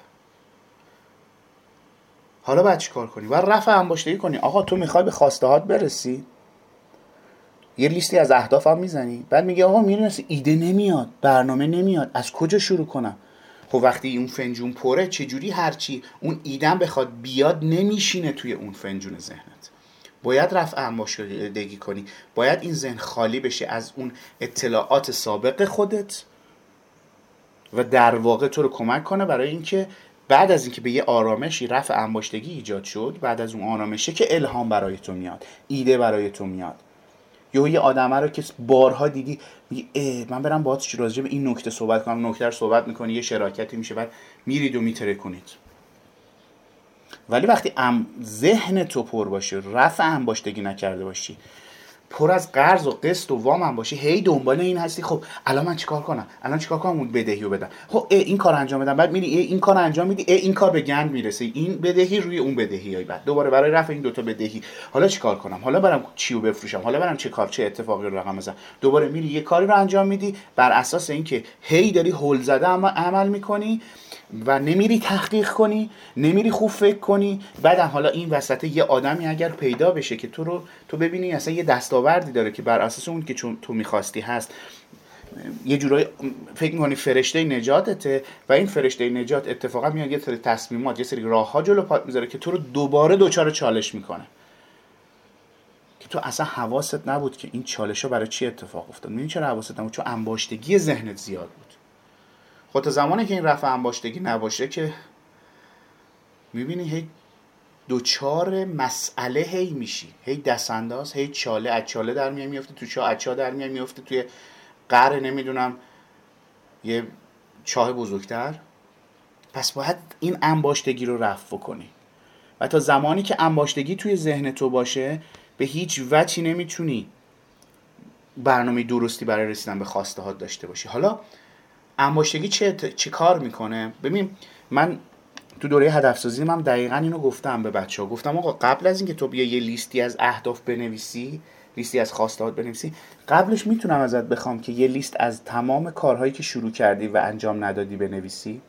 حالا باید چی کار کنی؟ و رفع انباشتگی کنی. آقا تو میخوای به خواسته هات برسی، یه لیستی از اهداف هم میزنی، بعد میگه آقا میرسی ایده نمیاد، برنامه نمیاد، از کجا شروع کنم؟ خب وقتی اون فنجون پره چجوری هرچی اون ایدم بخواد بیاد نمیشینه توی اون فنجون ذهنت؟ باید رفع انباشتگی کنی، باید این ذهن خالی بشه از اون اطلاعات سابق خودت و در واقع تو رو کمک کنه برای اینکه بعد از اینکه به یه آرامشی رفع انباشتگی ایجاد شد، بعد از اون آرامشه که الهام برای تو میاد، ایده برای تو میاد. یه آدمه رو که بارها دیدی میگی من برم باهات راجع به این نکته صحبت کنم، نکته رو صحبت میکنی، یه شراکتی میشه، بعد میرید و میترکونید. ولی وقتی ذهن تو پر باشه، رفع انباشتگی نکرده باشی، پر از قرض و قسط و وام هم باشی، هی دنبال این هستی خب الان من چیکار کنم، الان چیکار کنم اون بدهی رو بدم، خب این کار انجام بدم، بعد میری این کار انجام میدی، این کار به گند میرسه، این بدهی روی اون بدهی، بعد دوباره برای رفع این دوتا بدهی حالا چیکار کنم، حالا برم چیو بفروشم، حالا برم چه اتفاقی رو رقم بزنم، دوباره میری یه کاری رو انجام میدی بر اساس اینکه هی داری هول زده عمل میکنی و نمیری تحقیق کنی، نمیری خوب فکر کنی. بعدم حالا این وسط یه آدمی اگر پیدا بشه که تو ببینی اصلا یه دستاوردی داره که بر اساس اون که تو میخواستی هست، یه جورایی فکر میکنی فرشته نجاتته و این فرشته نجات اتفاقا میاد یه سری تصمیمات، یه سری راهها جلو پات میذاره که تو رو دوباره دوچار چالش میکنه که تو اصلا حواست نبود که این چالشا برای چی اتفاق افتاد. میدونی چرا حواست نبود؟ چون انباشتگی ذهنت زیاد بود. خب تا زمانی که این رفع انباشتگی نباشه که میبینی هی دوچار مسئله هی میشی، هی دستانداز، هی چاله، از چاله در میای میفته تو چاه، از چاه در میای میفته توی قعر نمیدونم یه چاه بزرگتر. پس باید این انباشتگی رو رفع کنی و تا زمانی که انباشتگی توی ذهن تو باشه به هیچ وجهی نمیتونی برنامه درستی برای رسیدن به خواسته ها داشته باشی. حالا انباشتگی چه کار میکنه؟ ببین من تو دوره هدف سازی من دقیقاً اینو گفتم به بچه‌ها، گفتم آقا قبل از اینکه تو بیا یه لیستی از اهداف بنویسی، لیستی از خواسته‌هات بنویسی، قبلش میتونم ازت بخوام که یه لیست از تمام کارهایی که شروع کردی و انجام ندادی بنویسی.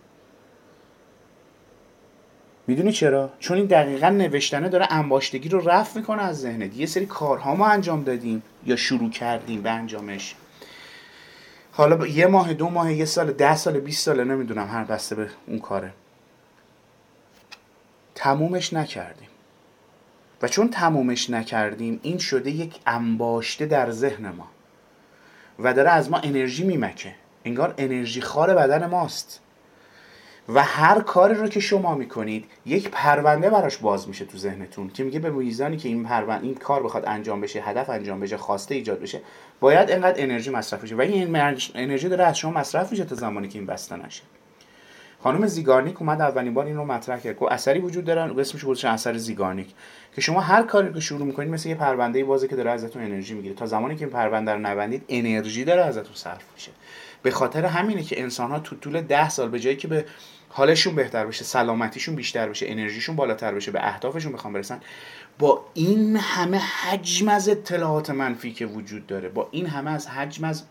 میدونی چرا؟ چون این دقیقاً نوشتنه داره انباشتگی رو رفع میکنه از ذهنت. یه سری کارها ما انجام دادیم یا شروع کردیم به انجامش، حالا یه ماه، 2 ماه، 1 سال، 10 سال، 20 سال، نمیدونم، هر بسته به اون کاره، تمومش نکردیم. و چون تمومش نکردیم این شده یک انباشته در ذهن ما و داره از ما انرژی میمکه، انگار انرژی خوار بدن ماست و هر کاری رو که شما میکنید یک پرونده براش باز میشه تو ذهنتون که میگه به میزانی که این کار بخواد انجام بشه، هدف انجام بشه، خواسته ایجاد بشه، باید اینقدر انرژی مصرف بشه و این انرژی داره از شما مصرف میشه تا زمانی که این بسته نشه. خانم زیگارنیک اومد اولین بار این رو مطرح کرد که اثری وجود داره اسمش گذاشتن اثر زیگارنیک، که شما هر کاری که شروع میکنید مثل یه پرونده بازه که داره ازتون انرژی میگیره، تا زمانی که این پرونده رو نبندید انرژی داره ازتون صرف میشه. به خاطر همینه که انسان‌ها تو طول 10 سال به جایی که به حالشون بهتر بشه، سلامتیشون بیشتر بشه، انرژیشون بالاتر بشه، به اهدافشون بخوام برسن، با این همه حجم از اطلاعات منفی که وجود داره، با این همه از حجم از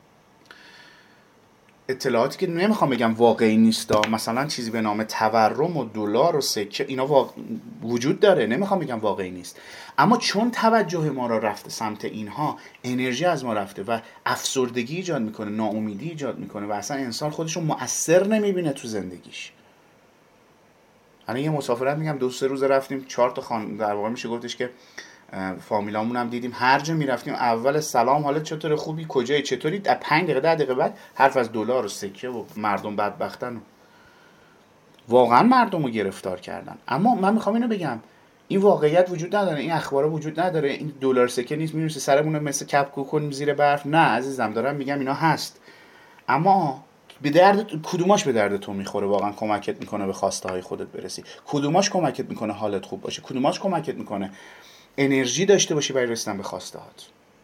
اطلاعاتی که نمیخوام بگم واقعی نیستا، مثلا چیزی به نام تورم و دلار و سکه، اینا وجود داره، نمیخوام بگم واقعی نیست، اما چون توجه ما را رفته سمت اینها، انرژی از ما رفته و افسردگی ایجاد میکنه، ناامیدی ایجاد میکنه و اصلا انسان خودشو مؤثر نمیبینه تو زندگیش. الان یه مسافرت میگم 2-3 روز رفتیم 4 تا در واقع میشه گفتش که فامیلامون هم دیدیم، هر جا میرفتیم اول سلام، حالت چطوره، خوبی، کجایی، چطوری، 5 دقیقه 10 دقیقه بعد حرف از دلار و سکه و مردم بدبختن و واقعا مردم رو گرفتار کردن. اما من میخوام اینو بگم این واقعیت وجود نداره، این اخبارا وجود نداره، این دلار سکه نیست میرسه سرمون مثل کپکو کنیم زیر برف. نه عزیزم، دارم میگم اینا هست، اما به درد کدوماش به درد تو میخوره، واقعا کمکت میکنه به خواسته های خودت برسی، کدوماش کمکت میکنه حالت خوب باشه، کدوماش کمکت میکنه انرژی داشته باشی برای رسیدن به خواسته هات.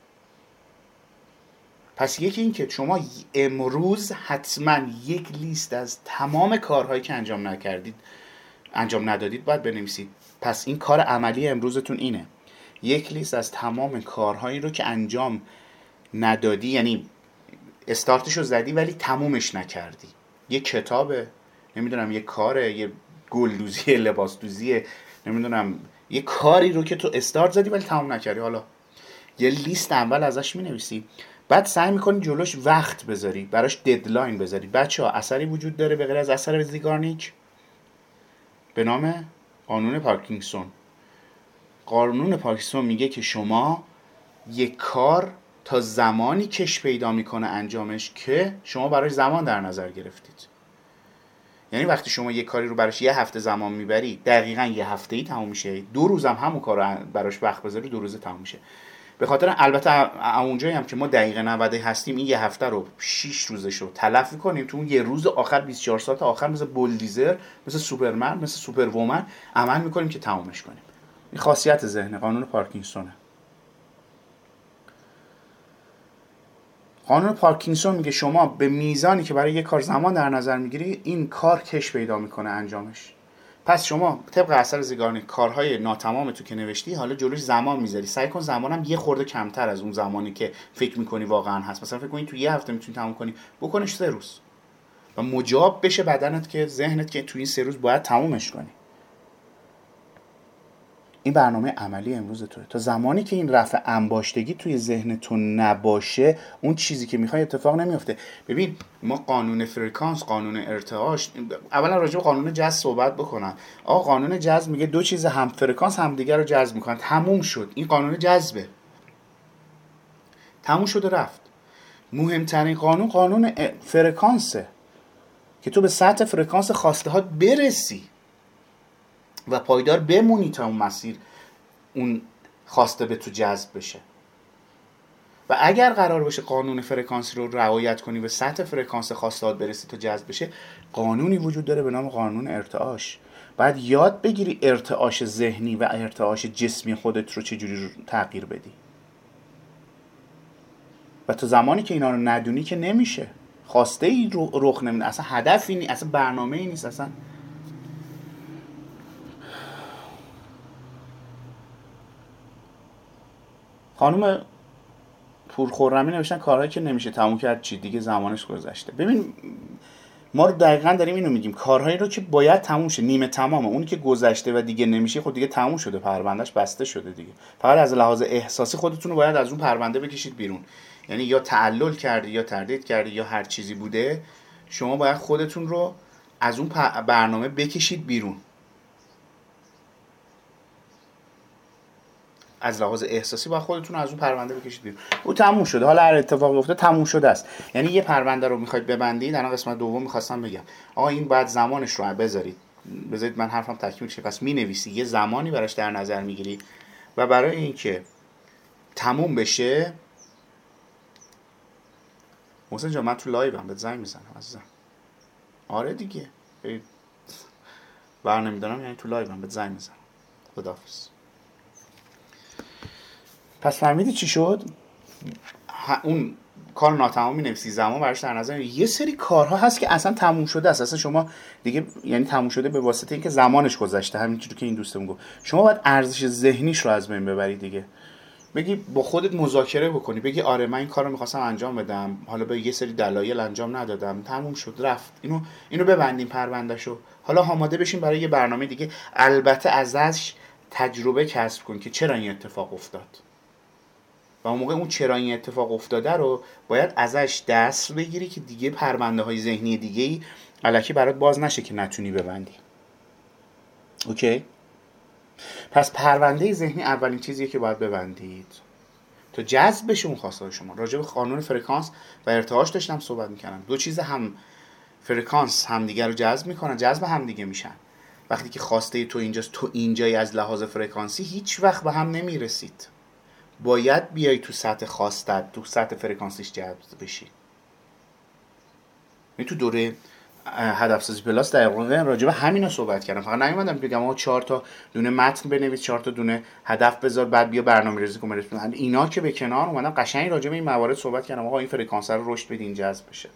پس یکی این که شما امروز حتما یک لیست از تمام کارهایی که انجام ندادید باید بنویسید. پس این کار عملی امروزتون اینه، یک لیست از تمام کارهایی رو که انجام ندادی، یعنی استارتشو زدی ولی تمومش نکردی، یه کتابه، نمیدونم یه کاره، یه گلدوزی، لباس دوزی، نمیدونم یه کاری رو که تو استارت زدی ولی تموم نکردی، حالا یه لیست اول ازش مینویسی، بعد سعی میکنی جلوش وقت بذاری، براش ددلاین بذاری. بچه‌ها اثری وجود داره به غیر از اثر زیگارنیک به نام قانون پارکینسون. قانون پارکینسون میگه که شما یک کار تا زمانی کش پیدا میکنه انجامش که شما براش زمان در نظر گرفتید. یعنی وقتی شما یک کاری رو براش 1 هفته زمان میبری، دقیقاً 1 هفته‌ای تموم میشه. 2 روز هم همون کارو براش وقت بذاری 2 روزه تموم میشه. به خاطر البته اونجایی هم که ما دقیقه 90 هستیم، این 1 هفته رو 6 روزش رو تلف کنیم تو اون یه روز آخر، 24 ساعت آخر مثل بولدیزر، مثل سوپرمن، مثل سوپر وومن عمل میکنیم که تمومش کنیم. این خاصیت ذهن، قانون پارکینسونه. قانون پارکینسون میگه شما به میزانی که برای یک کار زمان در نظر میگیری، این کار کش پیدا میکنه انجامش. پس شما طبق اثر زیگارنیک کارهای ناتمام تو که نوشتی، حالا جلوش زمان میذاری، سعی کن زمانم یه خورده کمتر از اون زمانی که فکر میکنی واقعا هست. مثلا فکر کنی تو 1 هفته میتونی تموم کنی، بکنش 3 روز و مجاب بشه بدنت که ذهنت که تو این 3 روز باید تمومش کنی. این برنامه عملی امروز توه. تا زمانی که این رفع انباشتگی توی ذهنتون نباشه، اون چیزی که میخوای اتفاق نمیفته. ببین ما قانون فرکانس، قانون ارتعاش، اولا راجع به قانون جذب صحبت بکنم. قانون جذب میگه 2 چیز هم فرکانس همدیگه رو جذب میکنن. تموم شد. این قانون جذبه. تموم شد و رفت. مهمترین قانون فرکانسه که تو به سطح فرکانس خواسته ها برسی و پایدار بمونی تا اون مسیر، اون خواسته به تو جذب بشه. و اگر قرار باشه قانون فرکانسی رو رعایت کنی و سطح فرکانس خواستهات برسی تا جذب بشه، قانونی وجود داره به نام قانون ارتعاش. باید یاد بگیری ارتعاش ذهنی و ارتعاش جسمی خودت رو چجوری تغییر بدی. و تا زمانی که اینا رو ندونی که نمیشه. خواسته ای رو رخ نمیده، اصلا هدفی نیست، اصلا برنامه‌ای نیست. اصلا خانم پورخرمی نوشتن کارهایی که نمیشه تموم کرد چی دیگه زمانش گذشته. ببین ما رو دقیقاً داریم اینو میگیم، کارهایی رو که باید تموم شه، نیمه تمامه، اونی که گذشته و دیگه نمیشه خود دیگه تموم شده، پروندهش بسته شده دیگه. فقط از لحاظ احساسی خودتون رو باید از اون پرونده بکشید بیرون. یعنی یا تعلل کردی یا تردید کردی یا هر چیزی بوده، شما باید خودتون رو از اون برنامه بکشید بیرون. از لحاظ احساسی باید خودتون از اون پرونده بکشید بیرون. او تموم شده، حالا هر اتفاقی افتاد تموم شده است. یعنی یه پرونده رو میخواید ببندید، الان قسمت دوم میخواستم بگم آقا این بعد زمانش رو بذارید من حرفم تکمیل شه. پس مینویسی، یه زمانی براش در نظر میگیری و برای اینکه تموم بشه. محسن جان من تو لایوم بهت زنگ میزنم عزیزم. آره دیگه بر نمیدارم، یعنی تو لایوم بهت زنگ میزنم. خداحافظ. پس فهمیدی چی شد؟ اون کار ناتمام می‌نویسی، زمان براش در نظر. یه سری کارها هست که اصلا تموم شده است، اصلا شما دیگه یعنی تموم شده به واسطه اینکه زمانش گذشته، همینجوری که این دوستم گفت. شما باید ارزش ذهنیش رو از بین ببری دیگه. بگی با خودت مذاکره بکنی، بگی آره من این کارو می‌خواستم انجام بدم، حالا به یه سری دلایل انجام ندادم، تموم شد رفت. اینو ببندیم پروندهشو. حالا آماده بشین برای یه برنامه دیگه. البته ازش تجربه کسب کن که چرا این اتفاق افتاد. و اون موقع اون چرا این اتفاق افتاده رو باید ازش دست بگیری که دیگه پرونده های ذهنی دیگه ای الکی برات باز نشه که نتونی ببندی. اوکی؟ پس پرونده ذهنی اولین چیزیه که باید ببندید تا جذب بشه اون خواسته شما. راجع به قانون فرکانس و ارتعاش داشتم صحبت می‌کردم. دو چیز هم فرکانس همدیگه رو جذب می‌کنن، جذب همدیگه میشن. وقتی که خواسته تو اینجاست، تو اینجایی از لحاظ فرکانسی هیچ وقت به هم نمیرسید. باید بیای تو سطح خواستت، تو سطح فرکانسیش جذب بشی. من تو دوره هدف سازی پلاس دقیقاً راجع به همینا صحبت کردم. فقط نیومدم بگم آقا 4 تا دونه متن بنویس، 4 تا دونه هدف بذار، بعد بیا برنامه‌ریزی کن برسون. اینا که به کنار اومدم قشنگ راجع به این موارد صحبت کردم. آقا این فرکانس رو رشد بدین، جذب بشه.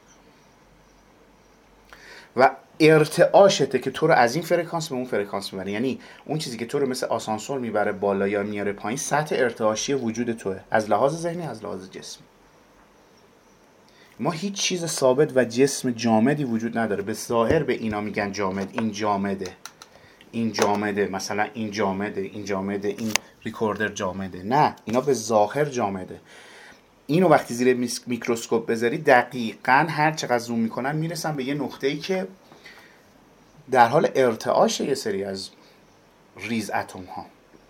و ارتعاشته که تو رو از این فرکانس به اون فرکانس میبره. یعنی اون چیزی که تو رو مثل آسانسور میبره بالا یا میاره پایین، سطح ارتعاشی وجود توه، از لحاظ ذهنی، از لحاظ جسمی. ما هیچ چیز ثابت و جسم جامدی وجود نداره. به ظاهر به اینا میگن جامد، این جامده، این جامده، مثلا این جامده، این جامده، این ریکوردر جامده. نه، اینا به ظاهر جامده. اینو وقتی زیر میکروسکوپ بذاری دقیقاً هر چقدر زوم میکنن میرسن به یه نقطه‌ای که در حال ارتعاش یه سری از ریز اتم ها.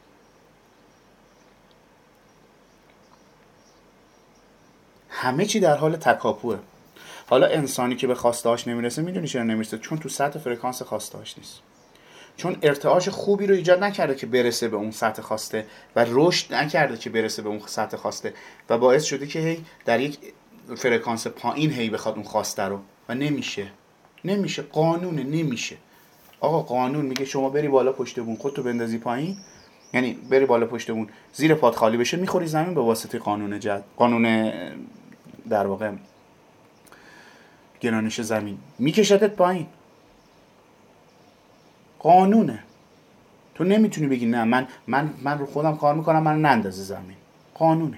همه چی در حال تکاپوه. حالا انسانی که به خواسته هاش نمیرسه، میدونی چرا نمیرسه؟ چون تو سطح فرکانس خواسته هاش نیست. چون ارتعاش خوبی رو ایجاد نکرده که برسه به اون سطح خواسته و رشد نکرده که برسه به اون سطح خواسته و باعث شده که هی در یک فرکانس پایین هی بخواد اون خواسته رو و نمیشه. قانونه نمیشه. آقا قانون میگه شما بری بالا پشت بون، خودتو بندازی پایین، یعنی بری بالا پشت بون، زیر پات خالی بشه، میخوری زمین به واسطه قانون در واقع گرانش زمین، میکشتت پایین. قانونه. تو نمیتونی بگی نه من رو خودم کار میکنم، من نندازه زمین. قانونه.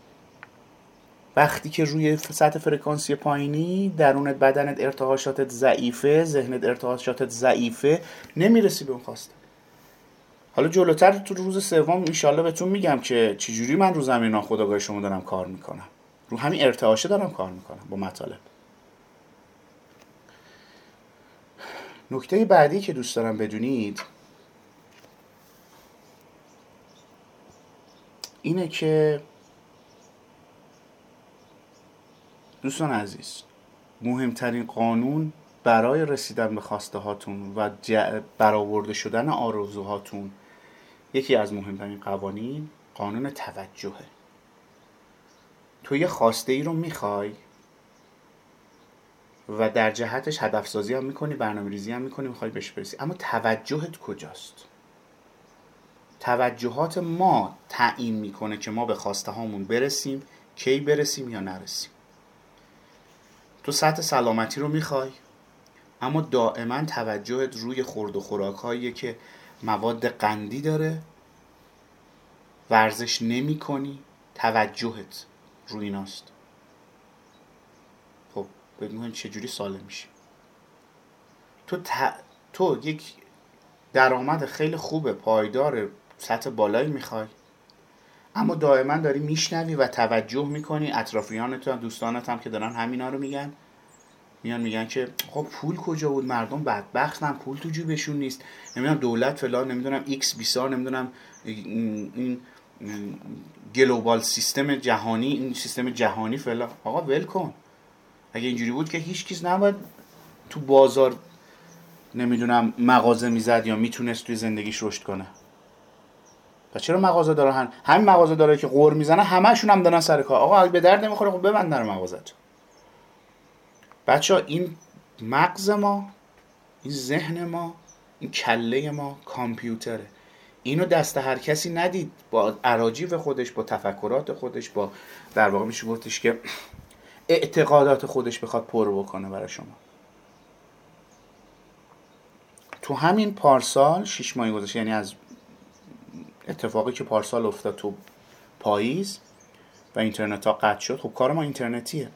وقتی که روی سطح فرکانسی پایینی، درونت، بدنت ارتعاشاتت ضعیفه، ذهنت ارتعاشاتت ضعیفه، نمیرسی به اون خواسته. حالا جلوتر تو روز سوم انشالله بهتون میگم که چجوری من رو زمین ناخودآگاه شما دارم کار میکنم. رو همین ارتعاشه دارم کار میکنم با مطالب. نکته بعدی که دوست دارم بدونید اینه که دوستان عزیز، مهمترین قانون برای رسیدن به خواسته هاتون و برآورده شدن آرزوهاتون، یکی از مهمترین قوانین قانون توجهه. تو یه خواسته ای رو میخوای و در جهتش هدف سازی هم میکنی، برنامه ریزی هم میکنی، میخوای بهش برسی، اما توجهت کجاست؟ توجهات ما تعیین میکنه که ما به خواسته هامون برسیم، کی برسیم یا نرسیم. تو سطح سلامتی رو میخوای، اما دائما توجهت روی خورد و خوراک‌هایی که مواد قندی داره، ورزش نمی کنی، توجهت روی ایناست. خب بگیم چجوری سالم میشی؟ تو یک درآمد خیلی خوبه، پایدار، سطح بالایی میخوای، اما دائما داری میشنوی و توجه میکنی اطرافیانت و دوستانت هم که دارن همینا رو میگن، میگن که خب پول کجا بود، مردم بدبختن، پول تو جیبشون نیست، نمیدونم دولت فلان، نمیدونم ایکس بیسار، نمیدونم این گلوبال سیستم جهانی، این سیستم جهانی فعلا، آقا ول کن. اگه اینجوری بود که هیچ کس نباید تو بازار نمیدونم مغازه میزد یا میتونست توی زندگیش رشد کنه. و چرا مغازه دارن همین مغازه داره که قور میزنه همه‌شون هم دارن سر کار؟ آقا اگه به درد نمیخوره خب ببند در مغازت. بچه‌ها این مغز ما، این ذهن ما، این کله ما کامپیوتره. اینو دست هر کسی ندید، با اراجیف خودش، با تفکرات خودش، با در واقع میشه گفتش که اعتقادات خودش بخواد پر بکنه برای شما. تو همین پارسال 6 ماه گذشته، یعنی از اتفاقی که پارسال افتاد تو پاییز و اینترنت ها قطع شد، خب کار ما اینترنتیه،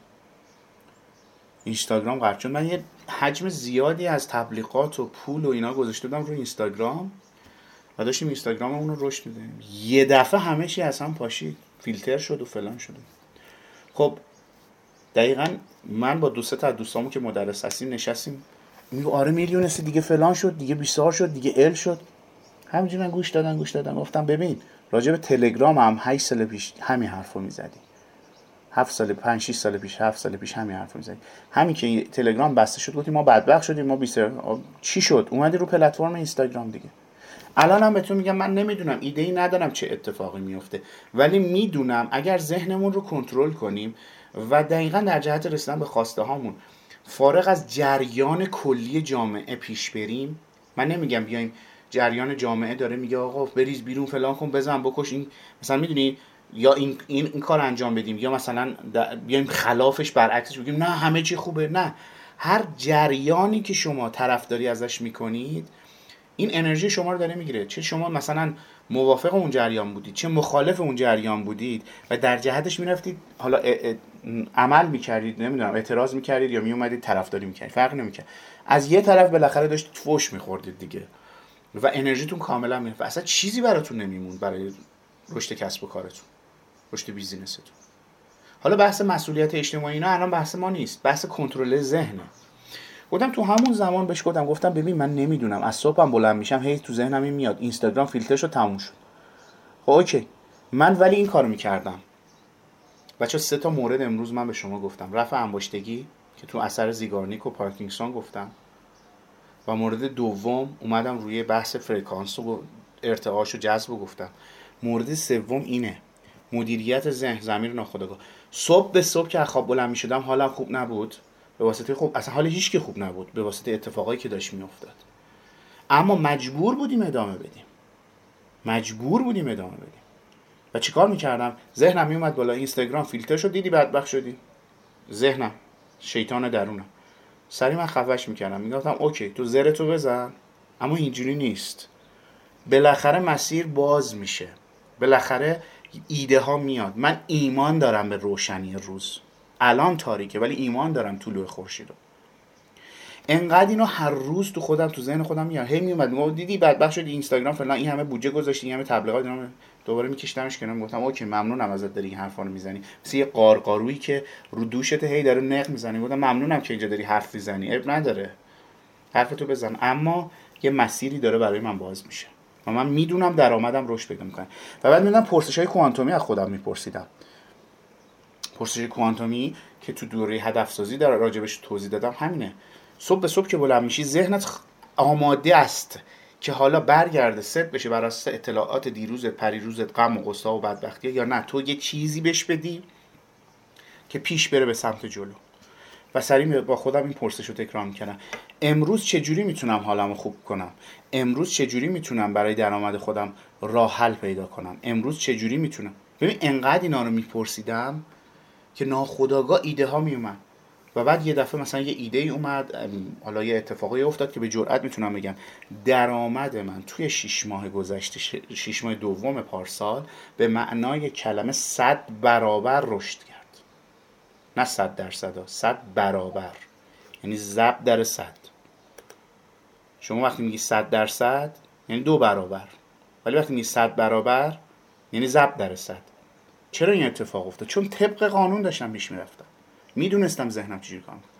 اینستاگرام قطع شد. من یه حجم زیادی از تبلیغات و پول و اینا گذاشته بودم روی اینستاگرام و داشتیم اینستاگراممون رو رشد میدیم. یه دفعه همه چی از هم پاشید، فیلتر شد و فلان شد. خب دقیقاً من با دوست تا دوستامون که مدرس هستیم نشستیم، میگه آره میلیونست دیگه، فلان شد دیگه، 20 شد دیگه، ال شد. همینجوری گوش دادن. گفتم ببین راجع به تلگرام هم 8 سال پیش همین حرفو میزدی، 5-6 سال پیش 7 سال پیش همین حرفو میزدی. همین که تلگرام بسته شد گفتیم ما بدبخت شدیم، ما 20 چی شد؟ اومدی رو پلتفرم اینستاگرام دیگه. الان هم بهتون میگم من نمیدونم، ایده‌ای ندارم چه اتفاقی میفته، ولی میدونم اگر ذهنمون رو کنترل کنیم و دقیقاً در جهت رسیدن به خواسته هامون فارغ از جریان کلی جامعه پیش بریم. من نمیگم بیایم جریان جامعه داره میگه آقا بریز بیرون فلان کن بزن بکش، این مثلا میدونی، یا این کار انجام بدیم، یا مثلا بیایم خلافش برعکسش بگیم نه همه چی خوبه. نه، هر جریانی که شما طرفداری ازش میکنید این انرژی شما رو داره میگیره. چه شما مثلا موافق اون جریان بودید چه مخالف اون جریان بودید و در جهتش میرفتید، حالا عمل میکردید، نمیدونم اعتراض میکردید یا میومدید طرفداری میکردید، فرق نمیکرد. از یه طرف بالاخره داشتید فوش میخوردید دیگه و انرژیتون کاملا میرفت. اصلا چیزی براتون نمیمون برای رشد کسب و کارتون، رشد بیزینستون. حالا بحث مسئولیت اجتماعی اینا الان بحث ما نیست، بحث کنترل ذهنه. گفتم تو همون زمان بهش گفتم ببین من نمیدونم، از صبحم بلند میشم هی تو ذهنم این میاد اینستاگرام فیلتر شد تموم شد. خب اوکی، من ولی این کارو میکردم. بچا 3 تا مورد امروز من به شما گفتم: رفع انباشتگی که تو اثر زیگارنیک و پارکینسون گفتم، و مورد دوم اومدم روی بحث فرکانس و ارتعاش و جذب گفتم. مورد سوم اینه، مدیریت ذهن، ضمیر ناخودآگاه. صبح به صبح که از خواب بلند میشدم حالم خوب نبود، به واسطه اصلا حال هیچ که خوب نبود، به واسطه اتفاقایی که داشت میافتاد. اما مجبور بودیم ادامه بدیم. و چیکار میکردم؟ ذهنم میومد بالا، اینستاگرام فیلتر شد، دیدی بدبخت شدی. ذهنم، شیطان درونم، سری من خفش میکردم، میگفتم اوکی تو زرتو بزن، اما اینجوری نیست. بالاخره مسیر باز میشه، بالاخره ایده ها میاد. من ایمان دارم به روشنی روز، الان تاریکه ولی ایمان دارم طلوع خورشید رو. انقدر اینو هر روز تو خودم، تو ذهن خودم میارم. هی میومد میگم دیدی بدبخت شدی، اینستاگرام فلان، این همه بودجه گذاشتی، این همه تبلیغات، اینا دوباره میکشتمش کنار، میگفتم اوکی ممنونم ازت داری این حرفا رو میزنی. مثل یه قارقارویی که رو دوشت هی داره نق میزنه، میگفتم ممنونم که اینجا داری حرف میزنی، اب نداره حرفتو بزن، اما یه مسیری داره برای من باز میشه و من میدونم درآمدم رشد پیدا میکنه. و بعد میدونم پرسشای کوانتومی از خودم میپرسیدم. پرسش کوانتومی که تو دوره هدف سازی در راجبش توضیح دادم همینه. صبح به صبح که بلند میشی ذهنت آماده است که حالا برگرده ست بشه بر اساس اطلاعات دیروزت، پریروزت، غم و غصه و بدبختی، یا نه تو یه چیزی بهش بدی که پیش بره به سمت جلو. و سریع با خودم این پرسش رو تکرار میکنم: امروز چجوری میتونم حالمو خوب کنم؟ امروز چجوری میتونم برای درآمد خودم راه حل پیدا کنم؟ امروز چجوری میتونم؟ ببین انقدر اینا رو میپرسیدم که ناخودآگاه ایده ها میومد. و بعد یه دفعه مثلا یه ایده ای اومد، حالا یه اتفاقی افتاد که به جرئت میتونم بگم درآمد من توی 6 ماه گذشته، 6 ماه دوم پارسال، به معنای کلمه 100 برابر رشد کرد. نه 100%، 100 برابر، یعنی ضرب در 100. شما وقتی میگی 100% یعنی 2 برابر، ولی وقتی میگی 100 برابر یعنی ضرب در 100. چرا این اتفاق افتاد؟ چون طبق قانون داشتم پیش میرفتم، میدونستم ذهنم چجوری کار میکنه.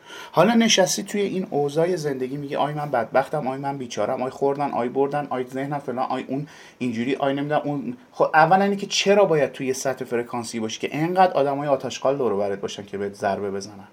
حالا نشستی توی این اوضاع زندگی میگی آی من بدبختم، آی من بیچارم، آی خوردن، آی بردن، آی ذهنم فلان، آی اون اینجوری، آی نمیدونم اون. خب اولا اینه که چرا باید توی سطح فرکانسی باشی که اینقدر آدمای آتشقال دور و برت باشن که بهت ضربه بزنن؟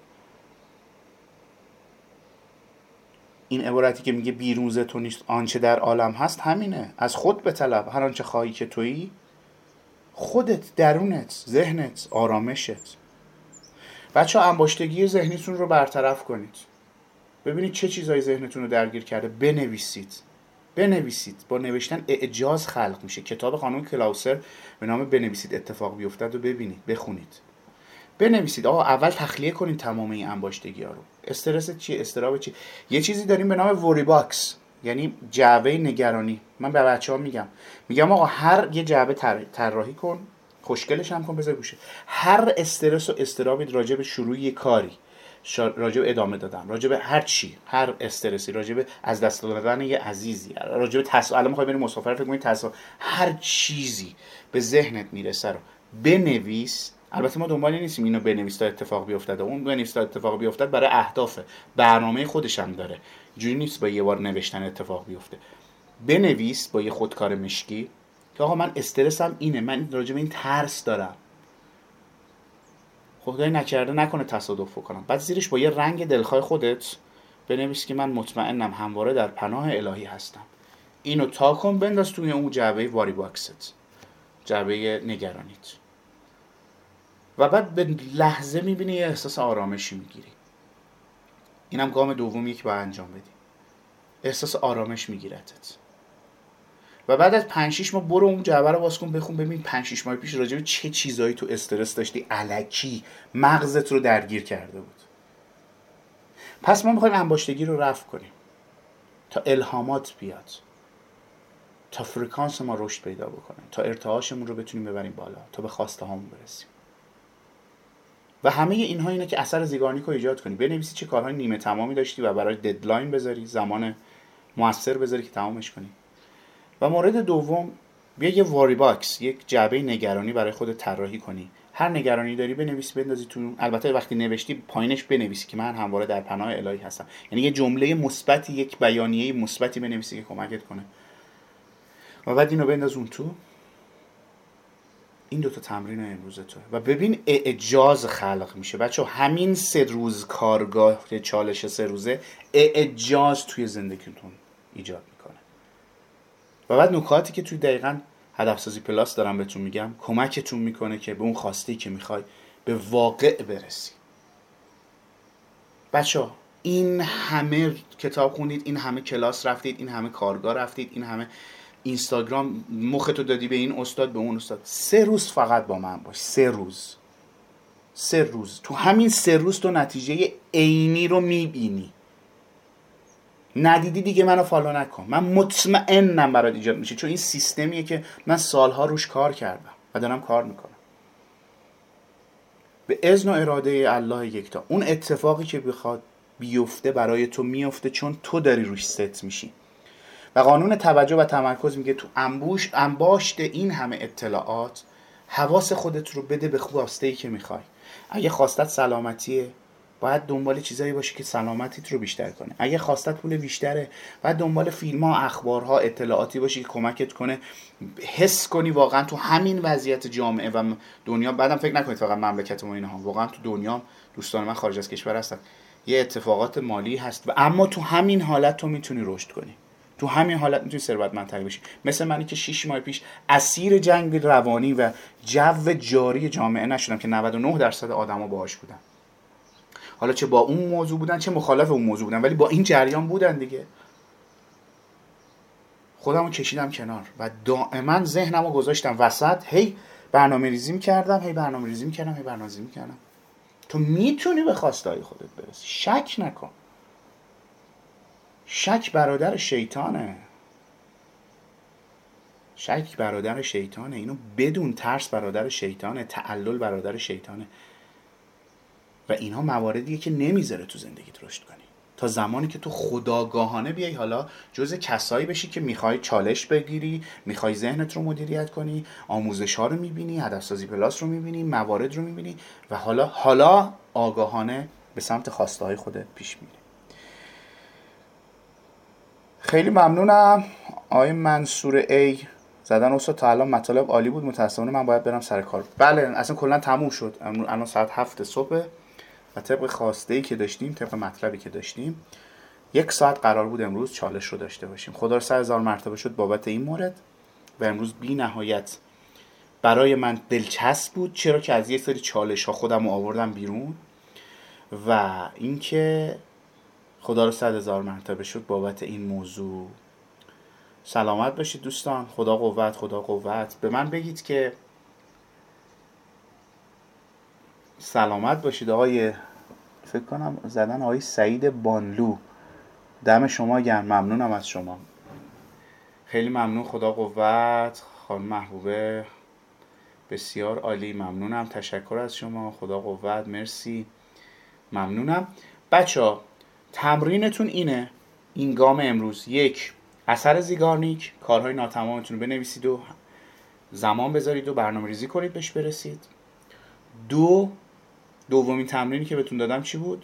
این عبارتی که میگه بیرون ز تو نیست آنچه در عالم هست همینه. از خود بطلب هر آنچه خواهی که تویی، خودت، درونت، ذهنت، آرامشت. بچه‌ها انباشتگی ذهنیتون رو برطرف کنید. ببینید چه چیزایی ذهنتون رو درگیر کرده. بنویسید. با نوشتن اعجاز خلق میشه. کتاب خانم کلاوسر به نام بنویسید اتفاق بیفتد رو ببینید، بخونید. بنویسید. آقا اول تخلیه کنید تمام این انباشتگی ها رو. استرس چیه؟ استراب چیه؟ یه چیزی داریم به نام وری باکس، یعنی جعبه نگرانی. من به بچه‌ها میگم آقا هر یه جعبه طراحی کن، خوشگلش هم کن، بذار گوشه. هر استرس و استرابی راجع به شروع یه کاری، راجع به ادامه دادن، راجع به هر چی، هر استرسی، راجع به از دست دادن یه عزیزی، راجع به الان می‌خوای بریم مسافرت، فکر کنید هر چیزی به ذهنت میرسه رو بنویس. البته ما دنبال نیستیم اینو بنویس تا اتفاق بیفتد، اون بنویس تا اتفاق بیفتد برای اهداف برنامه خودش هم داره، جوری نیست با یه بار نوشتن اتفاق بیفته. بنویس با یه خودکار مشکی که آقا من استرسم اینه، من راجع به این ترس دارم، خدای نکرده نکنه تصادف کنم. بعد زیرش با یه رنگ دلخواه خودت بنویس که من مطمئنم همواره در پناه الهی هستم. اینو تا کن، بنداز توی اون جعبه واری باکست، جعبه نگرانیت، و بعد به لحظه میبینی یه احساس آرامشی میگیری. اینم گام دومی که باید انجام بدی. احساس آرامش میگیرتت. و بعد از 5-6 ماه برو اون جعبه رو باز کن، بخون ببین 5-6 ماه پیش راجع به چه چیزایی تو استرس داشتی، الکی مغزت رو درگیر کرده بود. پس ما میخوایم انباشتگی رو رفع کنیم تا الهامات بیاد، تا فرکانس ما رشد پیدا بکنه، تا ارتعاشمون رو بتونیم ببریم بالا، تا به خواسته هامون برسیم. و همه اینها اینه که اثر زیگارنیک رو ایجاد کنی. بنویسی چه کارهای نیمه تمامی داشتی و برای ددلاین بذاری، زمان موثر بذاری که تمامش کنی. و مورد دوم، بیا یه واری باکس، یک جعبه نگرانی برای خودت طراحی کنی. هر نگرانی داری بنویس، بندازی تو. البته وقتی نوشتی پایینش بنویسی که من همواره در پناه الهی هستم، یعنی یه جمله مثبتی، یک بیانیه مثبتی بنویسی که کمکت کنه. و بعد اینو بنداز اون تو. این 2 تمرین امروز تو و ببین اعجاز خلق میشه. بچه همین 3 روز کارگاه چالش 3 روزه اعجاز توی زندگیتون ایجاد میکنه. و بعد نکاتی که توی دقیقاً هدف سازی پلاس دارم بهتون میگم کمکتون میکنه که به اون خواسته که میخوای به واقع برسی. بچه این همه کتاب خوندید، این همه کلاس رفتید، این همه کارگاه رفتید، این همه اینستاگرام مختو دادی به این استاد به اون استاد. 3 روز فقط با من باش. 3 روز. تو همین 3 روز تو نتیجه عینی رو میبینی. ندیدی دیگه منو فالو نکن. من مطمئنم برات ایجاد میشه، چون این سیستمیه که من سالها روش کار کردم و دارم کار میکنم. به اذن و اراده الله یکتا اون اتفاقی که بخواد بیفته برای تو میفته، چون تو داری روش ست میشی. و قانون توجه و تمرکز میگه تو انباشت این همه اطلاعات حواس خودت رو بده به خواسته‌ای که میخوای. اگه خواستت سلامتیه، باید دنبال چیزایی باشی که سلامتیت رو بیشتر کنه. اگه خواستت پول بیشتره، باید دنبال فیلم‌ها، اخبارها، اطلاعاتی باشی که کمکت کنه حس کنی واقعا تو همین وضعیت جامعه و دنیا. بعدم فکر نکنید فقط مملکت ما اینها، واقعا تو دنیا دوستان من خارج از کشور هستن، یه اتفاقات مالی هست و اما تو همین حالت تو میتونی رشد کنی. تو همین حالت میتونی ثروتمندتر بشی. مثل منی که 6 ماه پیش اسیر جنگ روانی و جو جاری جامعه نشدم که 99% آدما باهاش بودن. حالا چه با اون موضوع بودن چه مخالف اون موضوع بودن، ولی با این جریان بودن دیگه. خودمو کشیدم کنار و دائما ذهنمو گذاشتم وسط، هی برنامه‌ریزی می‌کردم. تو میتونی به خواسته‌های خودت برسی. شک نکن. شک برادر شیطانه. اینو بدون. ترس برادر شیطانه، تعلل برادر شیطانه. و اینها مواردیه که نمیذاره تو زندگیت رشد کنی. تا زمانی که تو خودآگاهانه بیای حالا جزء کسایی بشی که میخوای چالش بگیری، میخوای ذهنت رو مدیریت کنی، آموزش‌ها رو میبینی، هدف سازی پلاس رو میبینی، موارد رو میبینی و حالا آگاهانه به سمت خواسته های خودت پیش میری. خیلی ممنونم. آقای منصور ای زدن استاد تا الان مطالب عالی بود، متاسفانه من باید برم سر کار. بله اصلا کلا تموم شد. الان ساعت 7 صبح و طبق خواسته‌ای که داشتیم، طبق مطلبی که داشتیم 1 ساعت قرار بود امروز چالش رو داشته باشیم. خدا رو 100,000 مرتبه شد بابت این مورد و امروز بی نهایت برای من دلچسب بود، چرا که از یه سری چالش ها خودم رو آوردم بیرون و اینکه خدا رو 100,000 مرتبه شد بابت این موضوع. سلامت باشید دوستان. خدا قوت، خدا قوت. به من بگید که سلامت باشید. آقای فکر کنم زدن آقای سعید بانلو، دم شما گرم، ممنونم از شما، خیلی ممنون. خدا قوت. خانم محبوبه بسیار عالی، ممنونم، تشکر از شما، خدا قوت، مرسی، ممنونم. بچه‌ها تمرینتون اینه، این گام امروز: 1 اثر زیگارنیک، کارهای ناتمامتون رو بنویسید و زمان بذارید و برنامه ریزی کنید بهش برسید. 2 دومین تمرینی که بهتون دادم چی بود؟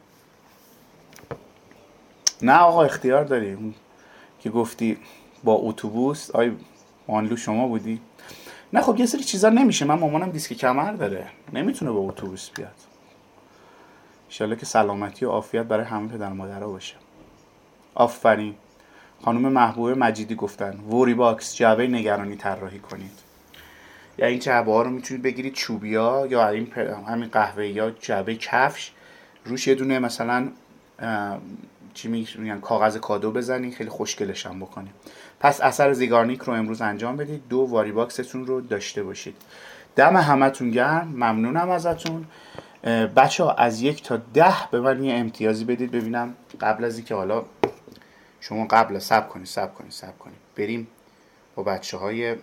نه آقا اختیار داری که گفتی با اتوبوس. آی مانلو شما بودی؟ نه خب یه سری چیزا نمیشه، من مامانم دیسک کمر داره، نمیتونه با اتوبوس بیاد. انشالله که سلامتی و عافیت برای همه پدر مادرها باشه. آفرین. خانم محبوبه مجیدی گفتن وری باکس، جعبه نگرانی طراحی کنید. یا این جعبه ها رو میتونید بگیرید چوبیا یا همین قهوه‌ای یا جعبه کفش، روش یه دونه مثلا چی میگن کاغذ کادو بزنید، خیلی خوشگلش هم بکنید. پس اثر زیگارنیک رو امروز انجام بدید. 2 واری باکستون رو داشته باشید. دم همتون گرم، ممنونم ازتون. بچه‌ها از 1 تا 10 به من یه امتیازی بدید ببینم، قبل از اینکه حالا شما قبل صبر کنید بریم با بچه‌های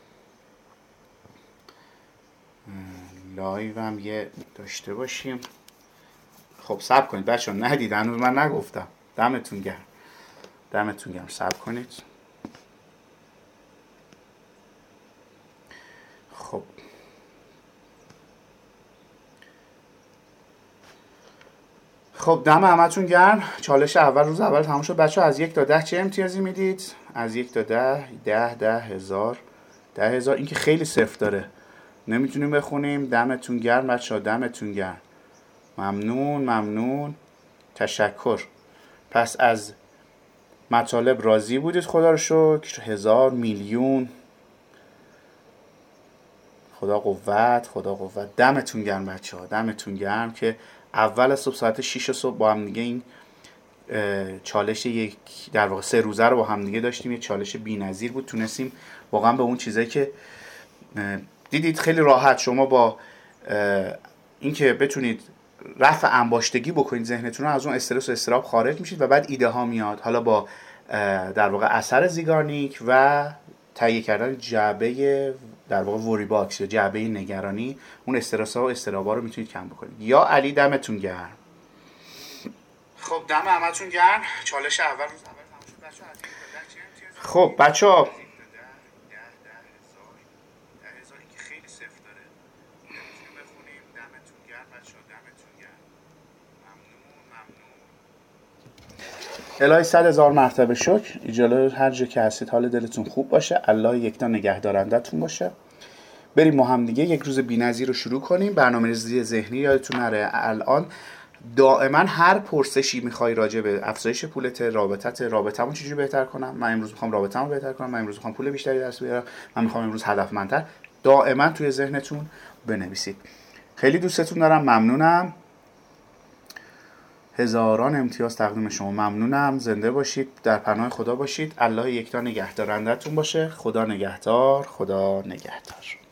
لایو هم یه داشته باشیم. خب صبر کنید بچه‌ها، ندید هنوز من نگفتم. دمتون گرم، صبر کنید. خب دم همتون گرم. چالش اول روز اول تموم شد. بچه‌ها از 1 تا 10 چه امتیازی میدید؟ از 1 تا 10 10,000 10,000. این که خیلی صفر داره، نمیتونیم بخونیم. دمتون گرم بچه‌ها، دمتون گرم، ممنون، تشکر. پس از مطالب راضی بودید، خدا رو شکر. 1000 میلیون. خدا قوت. دمتون گرم بچه‌ها، دمتون گرم که اول صبح ساعت 6 صبح با هم دیگه این چالش یک در واقع 3 روزه رو با هم دیگه داشتیم. یه چالش بی‌نظیر بود، تونستیم واقعا به اون چیزایی که دیدید خیلی راحت شما با اینکه بتونید رفع انباشتگی بکنید ذهنتون رو، از اون استرس و اضطراب خارج میشید و بعد ایده ها میاد. حالا با در واقع اثر زیگارنیک و تهیه کردن جعبه در واقع وری باکس یا جعبه نگرانی، اون استرس ها و اضطراب ها رو میتونید کم بکنید. یا علی دمتون گرم. خب دم همتون گرم. چالش اول روز اول تموم شد بچه‌ها. خب بچه‌ها 10,000 که خیلی صفر داره، نمیتونیم بخونیم. دمتون گرم بچه‌ها، دمتون گرم، ممنون. الهی 100,000 مرتبه شکر. ایجاله هر جا که هستید حال دلتون خوب باشه، الله یکتا نگهدارندتون باشه. بریم ما هم دیگه یک روز بی‌نظیر رو شروع کنیم. برنامه‌ریزی ذهنی یادتون نره. الان دائما هر پرسشی میخوای راجع به افزایش پولت، رابطه‌مو چجوری بهتر کنم، من امروز میخوام رابطه‌مو بهتر کنم، من امروز میخوام پول بیشتری دست بیارم، من میخوام امروز هدفمندتر، دائما توی ذهنتون بنویسید. خیلی دوستتون دارم، ممنونم. هزاران امتیاز تقدیم شما، ممنونم. زنده باشید، در پناه خدا باشید. الله یکتا نگهدارندتون باشه. خدا نگهدار.